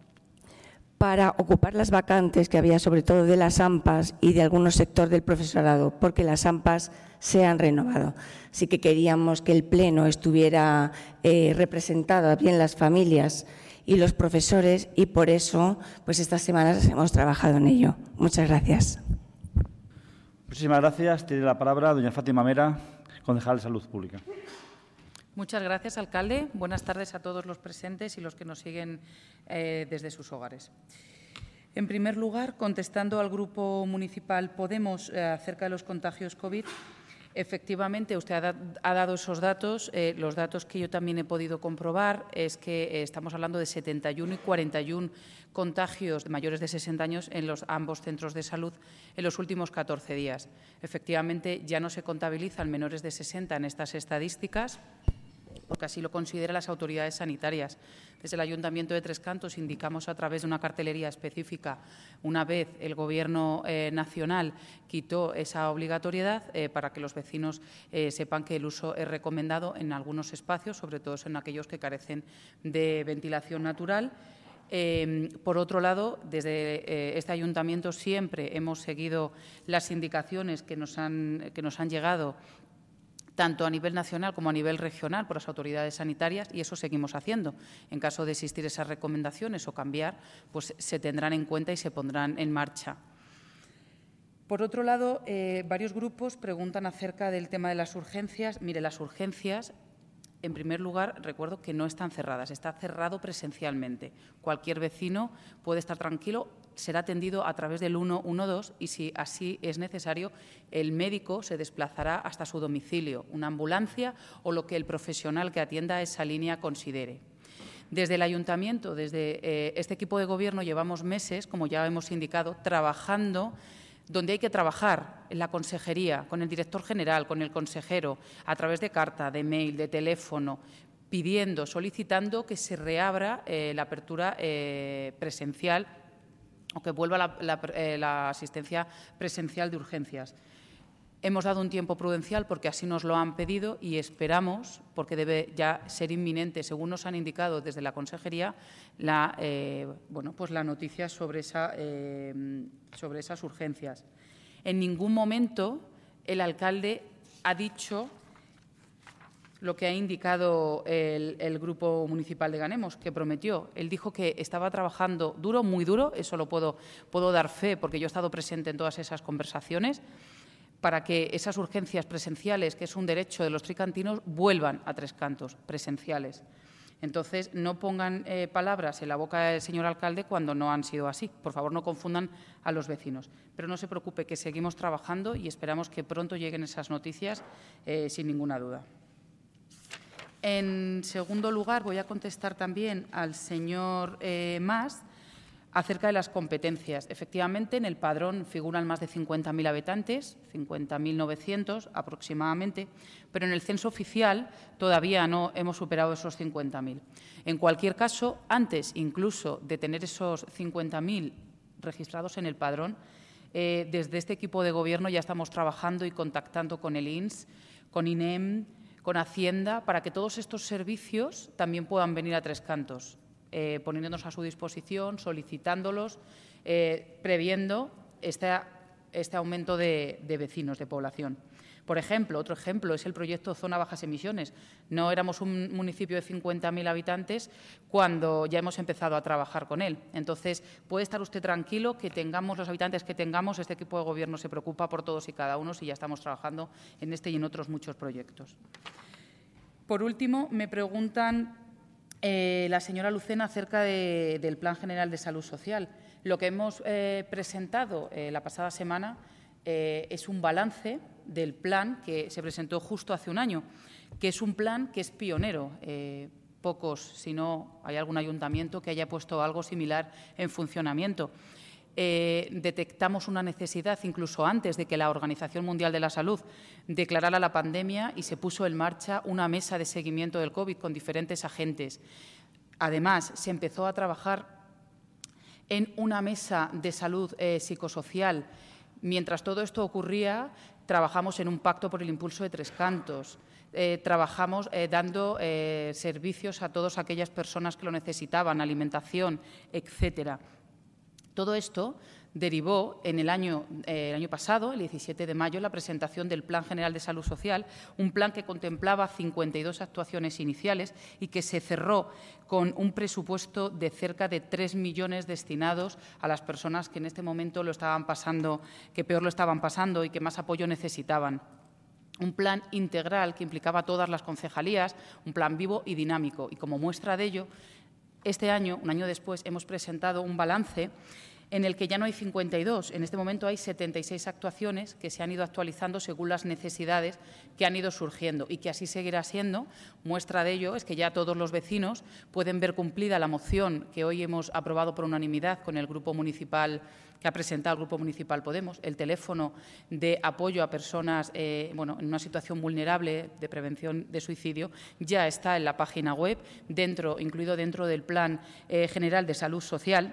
para ocupar las vacantes que había, sobre todo de las AMPAs y de algunos sectores del profesorado, porque las AMPAs se han renovado. Así que queríamos que el Pleno estuviera eh, representado bien las familias y los profesores, y por eso pues estas semanas hemos trabajado en ello. Muchas gracias. Muchísimas gracias. Tiene la palabra doña Fátima Mera, concejal de Salud Pública. Muchas gracias, alcalde. Buenas tardes a todos los presentes y los que nos siguen eh, desde sus hogares. En primer lugar, contestando al Grupo Municipal Podemos eh, acerca de los contagios COVID, efectivamente, usted ha, da, ha dado esos datos. Eh, los datos que yo también he podido comprobar es que eh, estamos hablando de setenta y uno y cuarenta y uno contagios de mayores de sesenta años en los ambos centros de salud en los últimos catorce días. Efectivamente, ya no se contabilizan menores de sesenta en estas estadísticas, porque así lo consideran las autoridades sanitarias. Desde el Ayuntamiento de Tres Cantos indicamos a través de una cartelería específica, una vez el Gobierno eh, nacional quitó esa obligatoriedad, eh, para que los vecinos eh, sepan que el uso es recomendado en algunos espacios, sobre todo en aquellos que carecen de ventilación natural. Eh, por otro lado, desde eh, este Ayuntamiento siempre hemos seguido las indicaciones que nos han, que nos han llegado tanto a nivel nacional como a nivel regional por las autoridades sanitarias, y eso seguimos haciendo. En caso de existir esas recomendaciones o cambiar, pues se tendrán en cuenta y se pondrán en marcha. Por otro lado, eh, varios grupos preguntan acerca del tema de las urgencias. Mire, las urgencias, en primer lugar, recuerdo que no están cerradas, está cerrado presencialmente. Cualquier vecino puede estar tranquilo, será atendido a través del uno uno dos y, si así es necesario, el médico se desplazará hasta su domicilio, una ambulancia o lo que el profesional que atienda esa línea considere. Desde el Ayuntamiento, desde eh, este equipo de Gobierno, llevamos meses, como ya hemos indicado, trabajando donde hay que trabajar, en la consejería, con el director general, con el consejero, a través de carta, de mail, de teléfono, pidiendo, solicitando que se reabra eh, la apertura eh, presencial o que vuelva la, la, eh, la asistencia presencial de urgencias. Hemos dado un tiempo prudencial porque así nos lo han pedido y esperamos, porque debe ya ser inminente, según nos han indicado desde la Consejería, la, eh, bueno, pues la noticia sobre, esa, eh, sobre esas urgencias. En ningún momento el alcalde ha dicho lo que ha indicado el, el Grupo Municipal de Ganemos, que prometió. Él dijo que estaba trabajando duro, muy duro, eso lo puedo, puedo dar fe porque yo he estado presente en todas esas conversaciones, para que esas urgencias presenciales, que es un derecho de los tricantinos, vuelvan a Tres Cantos, presenciales. Entonces, no pongan eh, palabras en la boca del señor alcalde cuando no han sido así. Por favor, no confundan a los vecinos. Pero no se preocupe, que seguimos trabajando y esperamos que pronto lleguen esas noticias eh, sin ninguna duda. En segundo lugar, voy a contestar también al señor eh, Mas acerca de las competencias. Efectivamente, en el padrón figuran más de cincuenta mil habitantes, cincuenta mil novecientos aproximadamente, pero en el censo oficial todavía no hemos superado esos cincuenta mil. En cualquier caso, antes incluso de tener esos cincuenta mil registrados en el padrón, eh, desde este equipo de Gobierno ya estamos trabajando y contactando con el I N S, con I N E M, con Hacienda, para que todos estos servicios también puedan venir a Tres Cantos. Eh, poniéndonos a su disposición, solicitándolos, eh, previendo este, este aumento de, de vecinos, de población. Por ejemplo, otro ejemplo es el proyecto Zona Bajas Emisiones. No éramos un municipio de cincuenta mil habitantes cuando ya hemos empezado a trabajar con él. Entonces, puede estar usted tranquilo que tengamos los habitantes que tengamos, este equipo de Gobierno se preocupa por todos y cada uno y ya estamos trabajando en este y en otros muchos proyectos. Por último, me preguntan Eh, la señora Lucena acerca de, del Plan General de Salud Social. Lo que hemos eh, presentado eh, la pasada semana eh, es un balance del plan que se presentó justo hace un año, que es un plan que es pionero. Eh, pocos, si no hay algún ayuntamiento que haya puesto algo similar en funcionamiento. Eh, detectamos una necesidad incluso antes de que la Organización Mundial de la Salud declarara la pandemia y se puso en marcha una mesa de seguimiento del COVID con diferentes agentes. Además, se empezó a trabajar en una mesa de salud eh, psicosocial. Mientras todo esto ocurría, trabajamos en un pacto por el impulso de Tres Cantos. Eh, trabajamos eh, dando eh, servicios a todas aquellas personas que lo necesitaban, alimentación, etcétera. Todo esto derivó en el año, eh, el año pasado, el diecisiete de mayo, la presentación del Plan General de Salud Social, un plan que contemplaba cincuenta y dos actuaciones iniciales y que se cerró con un presupuesto de cerca de tres millones destinados a las personas que en este momento lo estaban pasando, que peor lo estaban pasando y que más apoyo necesitaban. Un plan integral que implicaba a todas las concejalías, un plan vivo y dinámico. Y como muestra de ello, este año, un año después, hemos presentado un balance en el que ya no hay cincuenta y dos. En este momento hay setenta y seis actuaciones que se han ido actualizando según las necesidades que han ido surgiendo y que así seguirá siendo. Muestra de ello es que ya todos los vecinos pueden ver cumplida la moción que hoy hemos aprobado por unanimidad con el Grupo Municipal que ha presentado el Grupo Municipal Podemos, el teléfono de apoyo a personas eh, bueno, en una situación vulnerable de prevención de suicidio, ya está en la página web, dentro, incluido dentro del Plan eh, General de Salud Social,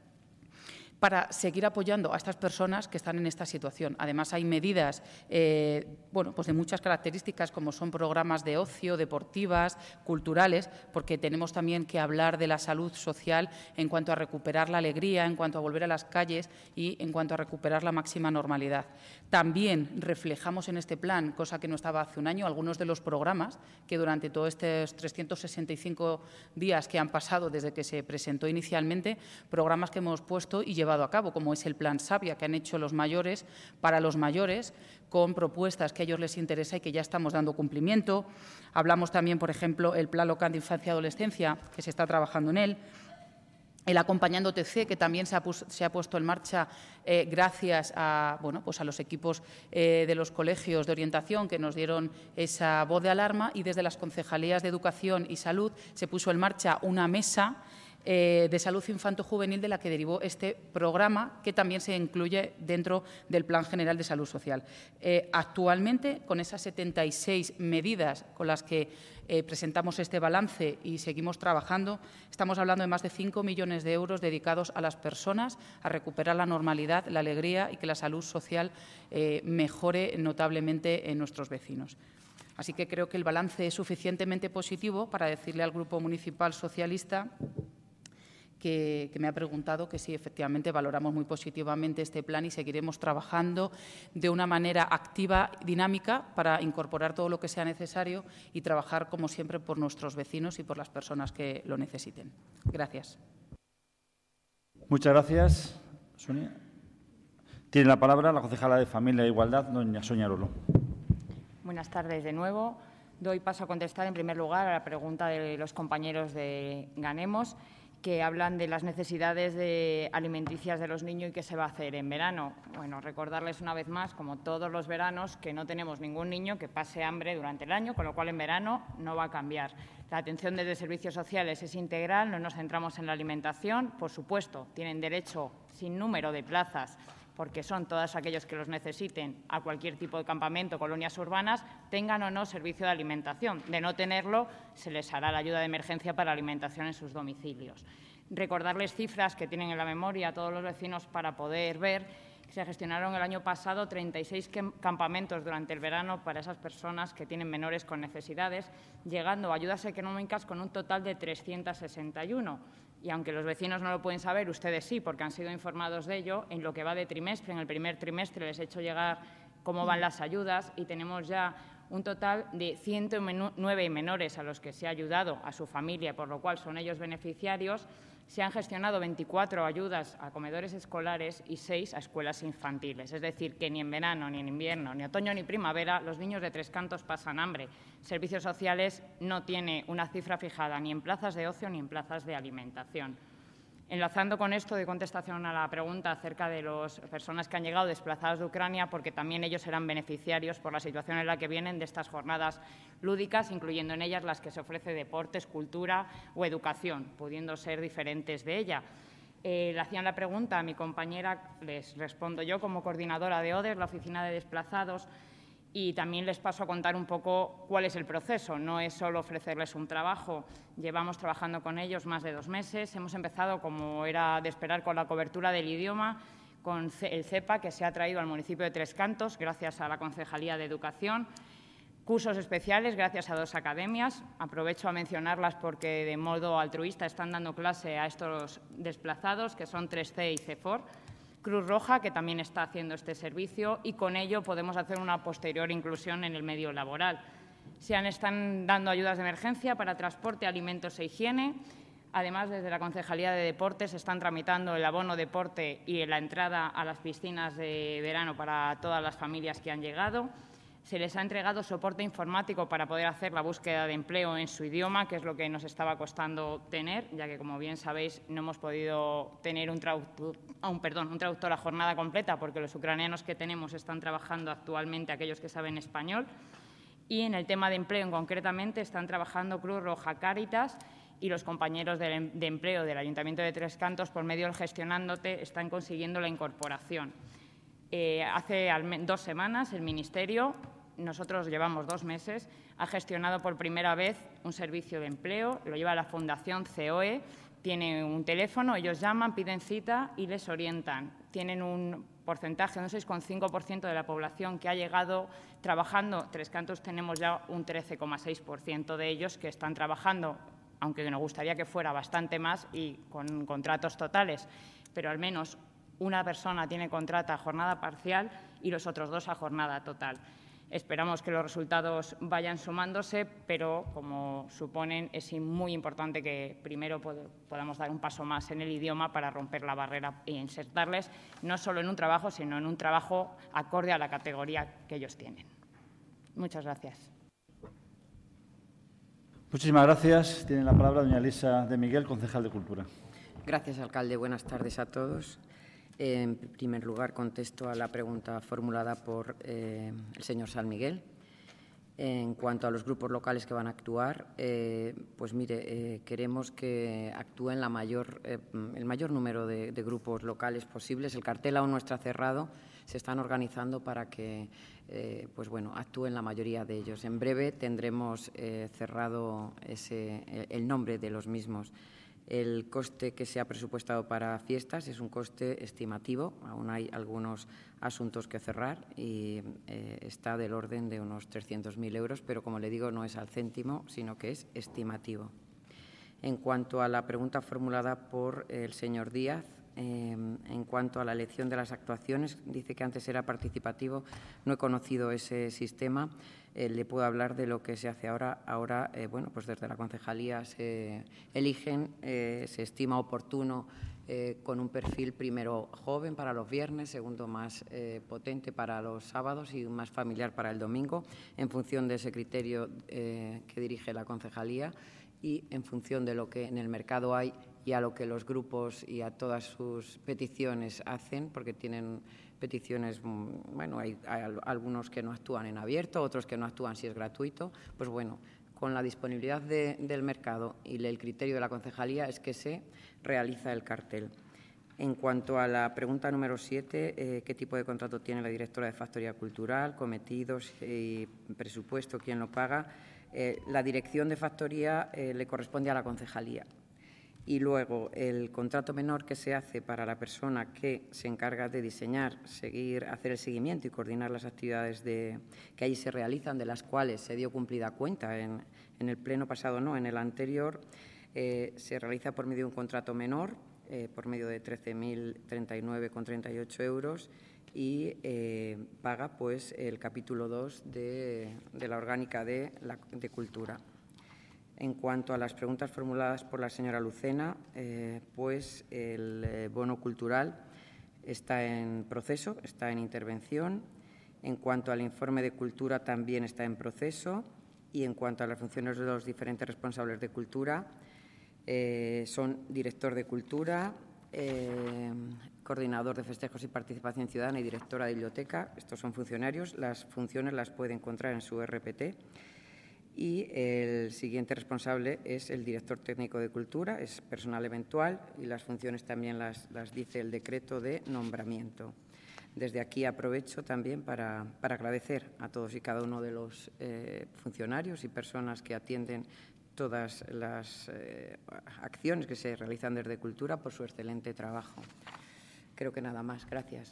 para seguir apoyando a estas personas que están en esta situación. Además, hay medidas eh, bueno, pues de muchas características, como son programas de ocio, deportivas, culturales, porque tenemos también que hablar de la salud social en cuanto a recuperar la alegría, en cuanto a volver a las calles y en cuanto a recuperar la máxima normalidad. También reflejamos en este plan, cosa que no estaba hace un año, algunos de los programas que durante todos estos trescientos sesenta y cinco días que han pasado desde que se presentó inicialmente, programas que hemos puesto y llevado a cabo, como es el Plan Sabia que han hecho los mayores para los mayores, con propuestas que a ellos les interesa y que ya estamos dando cumplimiento. Hablamos también, por ejemplo, el Plan Local de Infancia y Adolescencia, que se está trabajando en él. El Acompañando T C, que también se ha, se ha puesto en marcha eh, gracias a, bueno, pues a los equipos eh, de los colegios de orientación que nos dieron esa voz de alarma, y desde las concejalías de Educación y Salud se puso en marcha una mesa eh, de salud infanto-juvenil de la que derivó este programa, que también se incluye dentro del Plan General de Salud Social. Eh, actualmente, con esas setenta y seis medidas con las que eh, presentamos este balance y seguimos trabajando, estamos hablando de más de cinco millones de euros dedicados a las personas, a recuperar la normalidad, la alegría y que la salud social eh, mejore notablemente en nuestros vecinos. Así que creo que el balance es suficientemente positivo para decirle al Grupo Municipal Socialista que, que me ha preguntado que sí, efectivamente, valoramos muy positivamente este plan y seguiremos trabajando de una manera activa, dinámica, para incorporar todo lo que sea necesario y trabajar, como siempre, por nuestros vecinos y por las personas que lo necesiten. Gracias. Muchas gracias, Sonia. Tiene la palabra la concejala de Familia e Igualdad, doña Sonia Arolo. Buenas tardes de nuevo. Doy paso a contestar, en primer lugar, a la pregunta de los compañeros de Ganemos, que hablan de las necesidades de alimenticias de los niños y qué se va a hacer en verano. Bueno, recordarles una vez más, como todos los veranos, que no tenemos ningún niño que pase hambre durante el año, con lo cual en verano no va a cambiar. La atención desde servicios sociales es integral, no nos centramos en la alimentación. Por supuesto, tienen derecho sin número de plazas, porque son todos aquellos que los necesiten, a cualquier tipo de campamento, colonias urbanas, tengan o no servicio de alimentación. De no tenerlo, se les hará la ayuda de emergencia para alimentación en sus domicilios. Recordarles cifras que tienen en la memoria todos los vecinos para poder ver que se gestionaron el año pasado treinta y seis campamentos durante el verano para esas personas que tienen menores con necesidades, llegando a ayudas económicas con un total de trescientos sesenta y uno. Y aunque los vecinos no lo pueden saber, ustedes sí, porque han sido informados de ello, en lo que va de trimestre, en el primer trimestre les he hecho llegar cómo van las ayudas y tenemos ya un total de ciento nueve menores a los que se ha ayudado a su familia, por lo cual son ellos beneficiarios. Se han gestionado veinticuatro ayudas a comedores escolares y seis a escuelas infantiles. Es decir, que ni en verano, ni en invierno, ni otoño, ni primavera, los niños de Tres Cantos pasan hambre. Servicios Sociales no tiene una cifra fijada ni en plazas de ocio ni en plazas de alimentación. Enlazando con esto de contestación a la pregunta acerca de las personas que han llegado desplazadas de Ucrania, porque también ellos serán beneficiarios por la situación en la que vienen de estas jornadas lúdicas, incluyendo en ellas las que se ofrece deportes, cultura o educación, pudiendo ser diferentes de ella. Eh, le hacían la pregunta a mi compañera, les respondo yo como coordinadora de O D E S, la Oficina de Desplazados, y también les paso a contar un poco cuál es el proceso. No es solo ofrecerles un trabajo, llevamos trabajando con ellos más de dos meses. Hemos empezado, como era de esperar, con la cobertura del idioma, con el CEPA, que se ha traído al municipio de Tres Cantos, gracias a la Concejalía de Educación. Cursos especiales, gracias a dos academias. Aprovecho a mencionarlas porque de modo altruista están dando clase a estos desplazados, que son tres C y CEFOR. Cruz Roja, que también está haciendo este servicio, y con ello podemos hacer una posterior inclusión en el medio laboral. Se han, están dando ayudas de emergencia para transporte, alimentos e higiene. Además, desde la Concejalía de Deportes están tramitando el abono deporte y la entrada a las piscinas de verano para todas las familias que han llegado. Se les ha entregado soporte informático para poder hacer la búsqueda de empleo en su idioma, que es lo que nos estaba costando tener, ya que, como bien sabéis, no hemos podido tener un traductor, un, perdón, un traductor a jornada completa, porque los ucranianos que tenemos están trabajando actualmente aquellos que saben español. Y en el tema de empleo, concretamente, están trabajando Cruz Roja, Cáritas y los compañeros de, de empleo del Ayuntamiento de Tres Cantos, por medio del Gestionándote, están consiguiendo la incorporación. Eh, hace dos semanas el Ministerio, nosotros llevamos dos meses, ha gestionado por primera vez un servicio de empleo, lo lleva la Fundación C O E, tiene un teléfono, ellos llaman, piden cita y les orientan. Tienen un porcentaje, un seis coma cinco por ciento de la población que ha llegado trabajando. Tres Cantos tenemos ya un trece coma seis por ciento de ellos que están trabajando, aunque nos gustaría que fuera bastante más y con contratos totales, pero al menos una persona tiene contrato a jornada parcial y los otros dos a jornada total. Esperamos que los resultados vayan sumándose, pero, como suponen, es muy importante que primero podamos dar un paso más en el idioma para romper la barrera e insertarles no solo en un trabajo, sino en un trabajo acorde a la categoría que ellos tienen. Muchas gracias. Muchísimas gracias. Tiene la palabra doña Elisa de Miguel, concejal de Cultura. Gracias, alcalde. Buenas tardes a todos. En primer lugar, contesto a la pregunta formulada por eh, el señor San Miguel. En cuanto a los grupos locales que van a actuar, eh, pues mire, eh, queremos que actúen la mayor, eh, el mayor número de, de grupos locales posibles. El cartel aún no está cerrado, se están organizando para que eh, pues bueno, actúen la mayoría de ellos. En breve tendremos eh, cerrado ese, el nombre de los mismos. El coste que se ha presupuestado para fiestas es un coste estimativo, aún hay algunos asuntos que cerrar y eh, está del orden de unos trescientos mil euros, pero como le digo, no es al céntimo, sino que es estimativo. En cuanto a la pregunta formulada por el señor Díaz, eh, en cuanto a la elección de las actuaciones, dice que antes era participativo, no he conocido ese sistema. Eh, le puedo hablar de lo que se hace ahora. Ahora, eh, bueno, pues desde la concejalía se eligen, eh, se estima oportuno eh, con un perfil primero joven para los viernes, segundo más eh, potente para los sábados y más familiar para el domingo, en función de ese criterio eh, que dirige la concejalía y en función de lo que en el mercado hay y a lo que los grupos y a todas sus peticiones hacen, porque tienen peticiones, bueno, hay, hay algunos que no actúan en abierto, otros que no actúan si es gratuito, pues bueno, con la disponibilidad de, del mercado y el criterio de la concejalía es que se realiza el cartel. En cuanto a la pregunta número siete, eh, ¿qué tipo de contrato tiene la directora de Factoría Cultural, cometidos y presupuesto, quién lo paga? Eh, la dirección de Factoría eh, le corresponde a la concejalía. Y luego el contrato menor que se hace para la persona que se encarga de diseñar, seguir, hacer el seguimiento y coordinar las actividades de, que allí se realizan, de las cuales se dio cumplida cuenta en, en el pleno pasado, no, en el anterior, eh, se realiza por medio de un contrato menor, eh, por medio de trece mil treinta y nueve con treinta y ocho euros y eh, paga pues el capítulo dos de, de la orgánica de, la, de Cultura. En cuanto a las preguntas formuladas por la señora Lucena, eh, pues el eh, bono cultural está en proceso, está en intervención. En cuanto al informe de cultura, también está en proceso. Y en cuanto a las funciones de los diferentes responsables de cultura, eh, son director de cultura, eh, coordinador de festejos y participación ciudadana y directora de biblioteca. Estos son funcionarios. Las funciones las puede encontrar en su R P T. Y el siguiente responsable es el director técnico de Cultura, es personal eventual y las funciones también las, las dice el decreto de nombramiento. Desde aquí aprovecho también para, para agradecer a todos y cada uno de los eh, funcionarios y personas que atienden todas las eh, acciones que se realizan desde Cultura por su excelente trabajo. Creo que nada más. Gracias.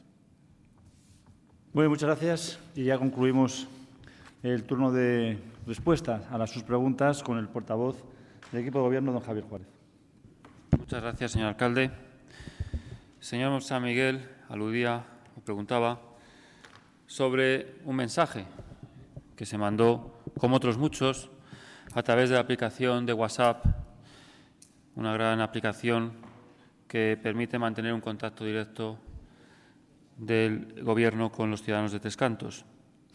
Bueno, muchas gracias. Y ya concluimos el turno de respuesta a las sus preguntas con el portavoz del equipo de Gobierno, don Javier Juárez. Muchas gracias, señor alcalde. Señor San Miguel aludía o preguntaba sobre un mensaje que se mandó, como otros muchos, a través de la aplicación de WhatsApp, una gran aplicación que permite mantener un contacto directo del Gobierno con los ciudadanos de Tres Cantos.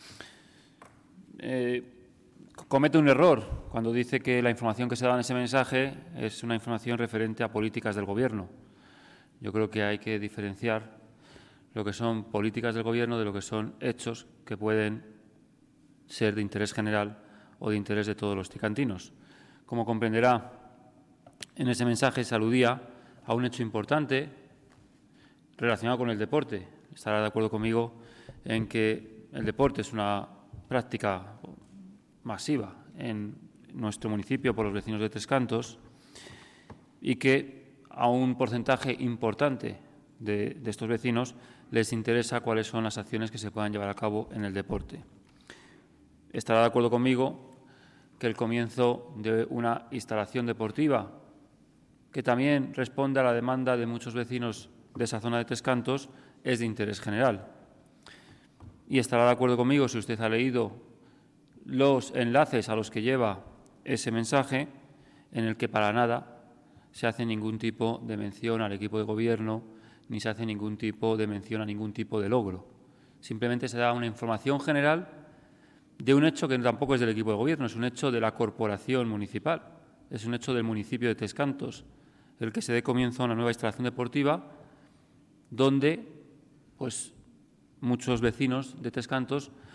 Eh, comete un error cuando dice que la información que se da en ese mensaje es una información referente a políticas del Gobierno. Yo creo que hay que diferenciar lo que son políticas del Gobierno de lo que son hechos que pueden ser de interés general o de interés de todos los tricantinos. Como comprenderá, en ese mensaje se aludía a un hecho importante relacionado con el deporte. Estará de acuerdo conmigo en que el deporte es una práctica masiva en nuestro municipio por los vecinos de Tres Cantos y que a un porcentaje importante de, de estos vecinos les interesa cuáles son las acciones que se puedan llevar a cabo en el deporte. Estará de acuerdo conmigo que el comienzo de una instalación deportiva que también responde a la demanda de muchos vecinos de esa zona de Tres Cantos es de interés general. Y estará de acuerdo conmigo, si usted ha leído los enlaces a los que lleva ese mensaje, en el que para nada se hace ningún tipo de mención al equipo de Gobierno, ni se hace ningún tipo de mención a ningún tipo de logro. Simplemente se da una información general de un hecho que tampoco es del equipo de Gobierno, es un hecho de la corporación municipal, es un hecho del municipio de Tres Cantos, el que se dé comienzo a una nueva instalación deportiva donde pues, muchos vecinos de Tres Cantos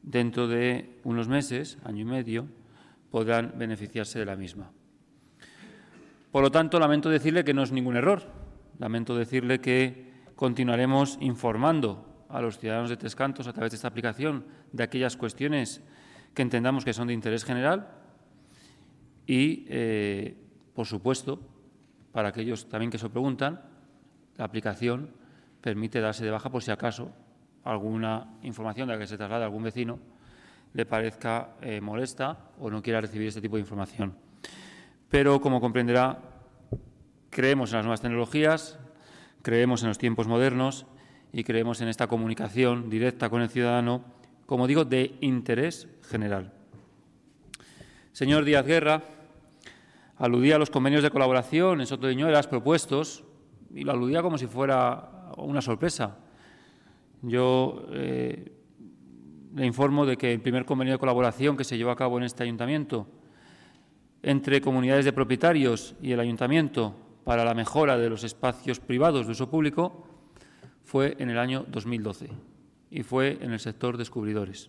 dentro de unos meses, año y medio, podrán beneficiarse de la misma. Por lo tanto, lamento decirle que no es ningún error. Lamento decirle que continuaremos informando a los ciudadanos de Tres Cantos a través de esta aplicación de aquellas cuestiones que entendamos que son de interés general y, eh, por supuesto, para aquellos también que se lo preguntan, la aplicación permite darse de baja por si acaso alguna información de la que se traslada a algún vecino le parezca eh, molesta o no quiera recibir este tipo de información. Pero, como comprenderá, creemos en las nuevas tecnologías, creemos en los tiempos modernos y creemos en esta comunicación directa con el ciudadano, como digo, de interés general. Señor Díaz Guerra, aludía a los convenios de colaboración en Soto de Ñuelas propuestos y lo aludía como si fuera una sorpresa. Yo eh, le informo de que el primer convenio de colaboración que se llevó a cabo en este ayuntamiento entre comunidades de propietarios y el ayuntamiento para la mejora de los espacios privados de uso público fue en el año dos mil doce y fue en el sector descubridores.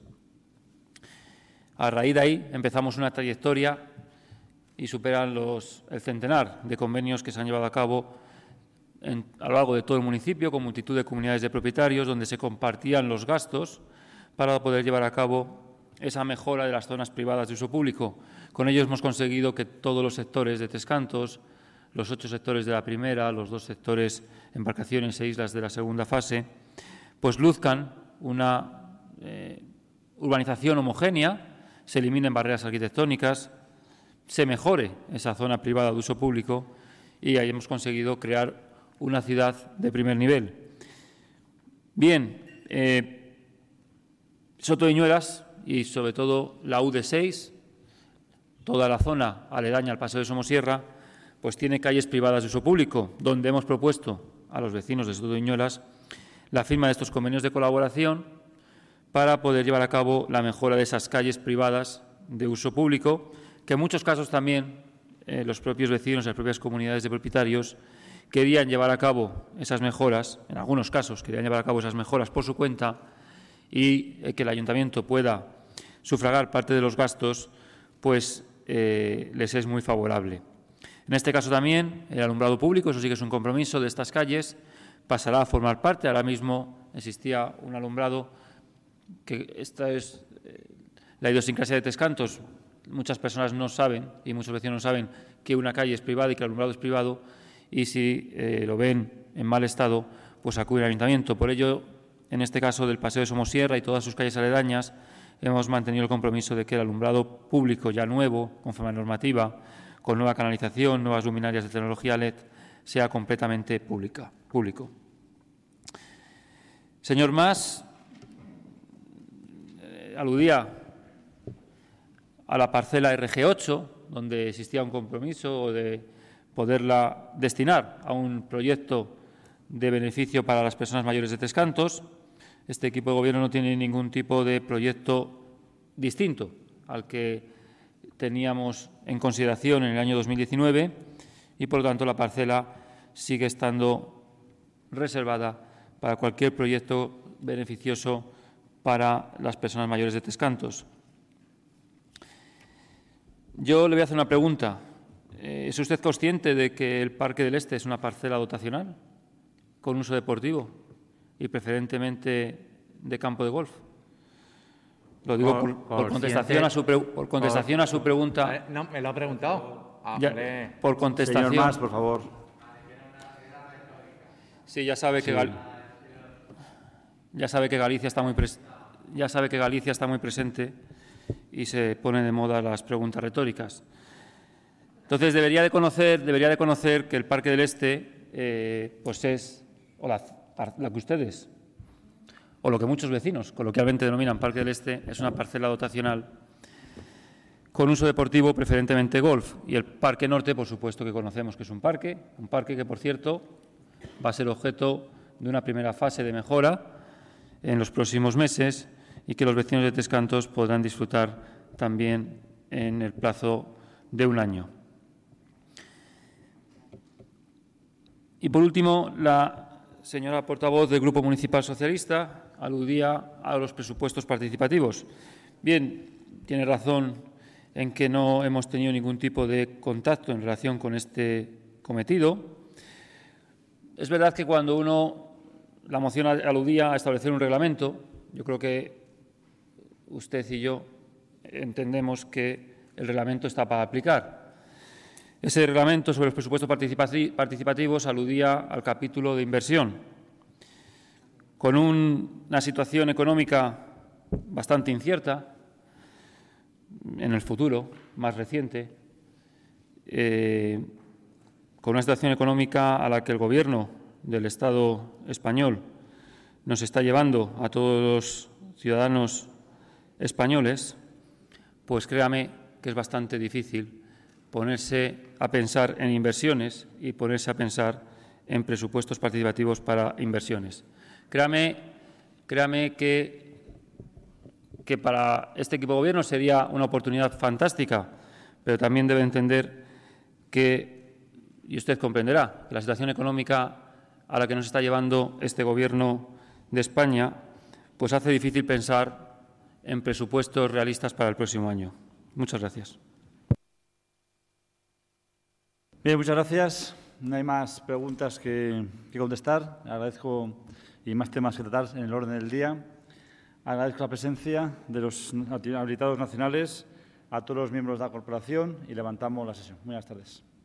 A raíz de ahí empezamos una trayectoria y superan los, el centenar de convenios que se han llevado a cabo en, a lo largo de todo el municipio con multitud de comunidades de propietarios donde se compartían los gastos para poder llevar a cabo esa mejora de las zonas privadas de uso público. Con ello hemos conseguido que todos los sectores de Tres Cantos, los ocho sectores de la primera, los dos sectores embarcaciones e islas de la segunda fase, pues luzcan una eh, urbanización homogénea, se eliminen barreras arquitectónicas, se mejore esa zona privada de uso público y ahí hemos conseguido crear una ciudad de primer nivel. Bien, eh, Soto de Ñuelas y sobre todo la U D seis, toda la zona aledaña al Paseo de Somosierra, pues tiene calles privadas de uso público, donde hemos propuesto a los vecinos de Soto de Ñuelas la firma de estos convenios de colaboración para poder llevar a cabo la mejora de esas calles privadas de uso público, que en muchos casos también eh, los propios vecinos, las propias comunidades de propietarios querían llevar a cabo esas mejoras, en algunos casos querían llevar a cabo esas mejoras por su cuenta y eh, que el ayuntamiento pueda sufragar parte de los gastos, pues eh, les es muy favorable. En este caso también el alumbrado público, eso sí que es un compromiso de estas calles, pasará a formar parte. Ahora mismo existía un alumbrado que esta es eh, la idiosincrasia de Tres Cantos. Muchas personas no saben y muchos vecinos no saben que una calle es privada y que el alumbrado es privado y si eh, lo ven en mal estado, pues acuden al ayuntamiento. Por ello, en este caso del Paseo de Somosierra y todas sus calles aledañas, hemos mantenido el compromiso de que el alumbrado público ya nuevo, conforme a la normativa, con nueva canalización, nuevas luminarias de tecnología L E D, sea completamente pública, público. Señor Mas, eh, aludía a la parcela R G ocho, donde existía un compromiso de poderla destinar a un proyecto de beneficio para las personas mayores de Tres Cantos. Este equipo de Gobierno no tiene ningún tipo de proyecto distinto al que teníamos en consideración en el año dos mil diecinueve y, por lo tanto, la parcela sigue estando reservada para cualquier proyecto beneficioso para las personas mayores de Tres Cantos. Yo le voy a hacer una pregunta. ¿Es usted consciente de que el Parque del Este es una parcela dotacional con uso deportivo y preferentemente de campo de golf? Lo digo por, por, por contestación, a su, pre, por contestación por, a su pregunta. Eh, no, me lo ha preguntado. Ya, por contestación. Señor Mas, por favor. Sí, ya sabe que, sí. Gal, ya sabe que Galicia está muy pres, ya sabe que Galicia está muy presente y se ponen de moda las preguntas retóricas. Entonces debería de conocer, debería de conocer que el Parque del Este, eh, pues es o la, la que ustedes o lo que muchos vecinos coloquialmente denominan Parque del Este, es una parcela dotacional con uso deportivo, preferentemente golf. Y el Parque Norte, por supuesto que conocemos que es un parque, un parque que, por cierto, va a ser objeto de una primera fase de mejora en los próximos meses y que los vecinos de Tres Cantos podrán disfrutar también en el plazo de un año. Y, por último, la señora portavoz del Grupo Municipal Socialista, aludía a los presupuestos participativos. Bien, tiene razón en que no hemos tenido ningún tipo de contacto en relación con este cometido. Es verdad que cuando uno, la moción aludía a establecer un reglamento, yo creo que usted y yo entendemos que el reglamento está para aplicar. Ese reglamento sobre los presupuestos participativos aludía al capítulo de inversión. Con un, una situación económica bastante incierta en el futuro, más reciente, eh, con una situación económica a la que el Gobierno del Estado español nos está llevando a todos los ciudadanos españoles, pues créame que es bastante difícil ponerse a pensar en inversiones y ponerse a pensar en presupuestos participativos para inversiones. Créame, créame que, que para este equipo de gobierno sería una oportunidad fantástica, pero también debe entender que, y usted comprenderá, que la situación económica a la que nos está llevando este Gobierno de España, pues hace difícil pensar en presupuestos realistas para el próximo año. Muchas gracias. Bien, muchas gracias. No hay más preguntas que, que contestar. Agradezco y más temas que tratar en el orden del día. Agradezco la presencia de los habilitados nacionales, a todos los miembros de la corporación y levantamos la sesión. Buenas tardes.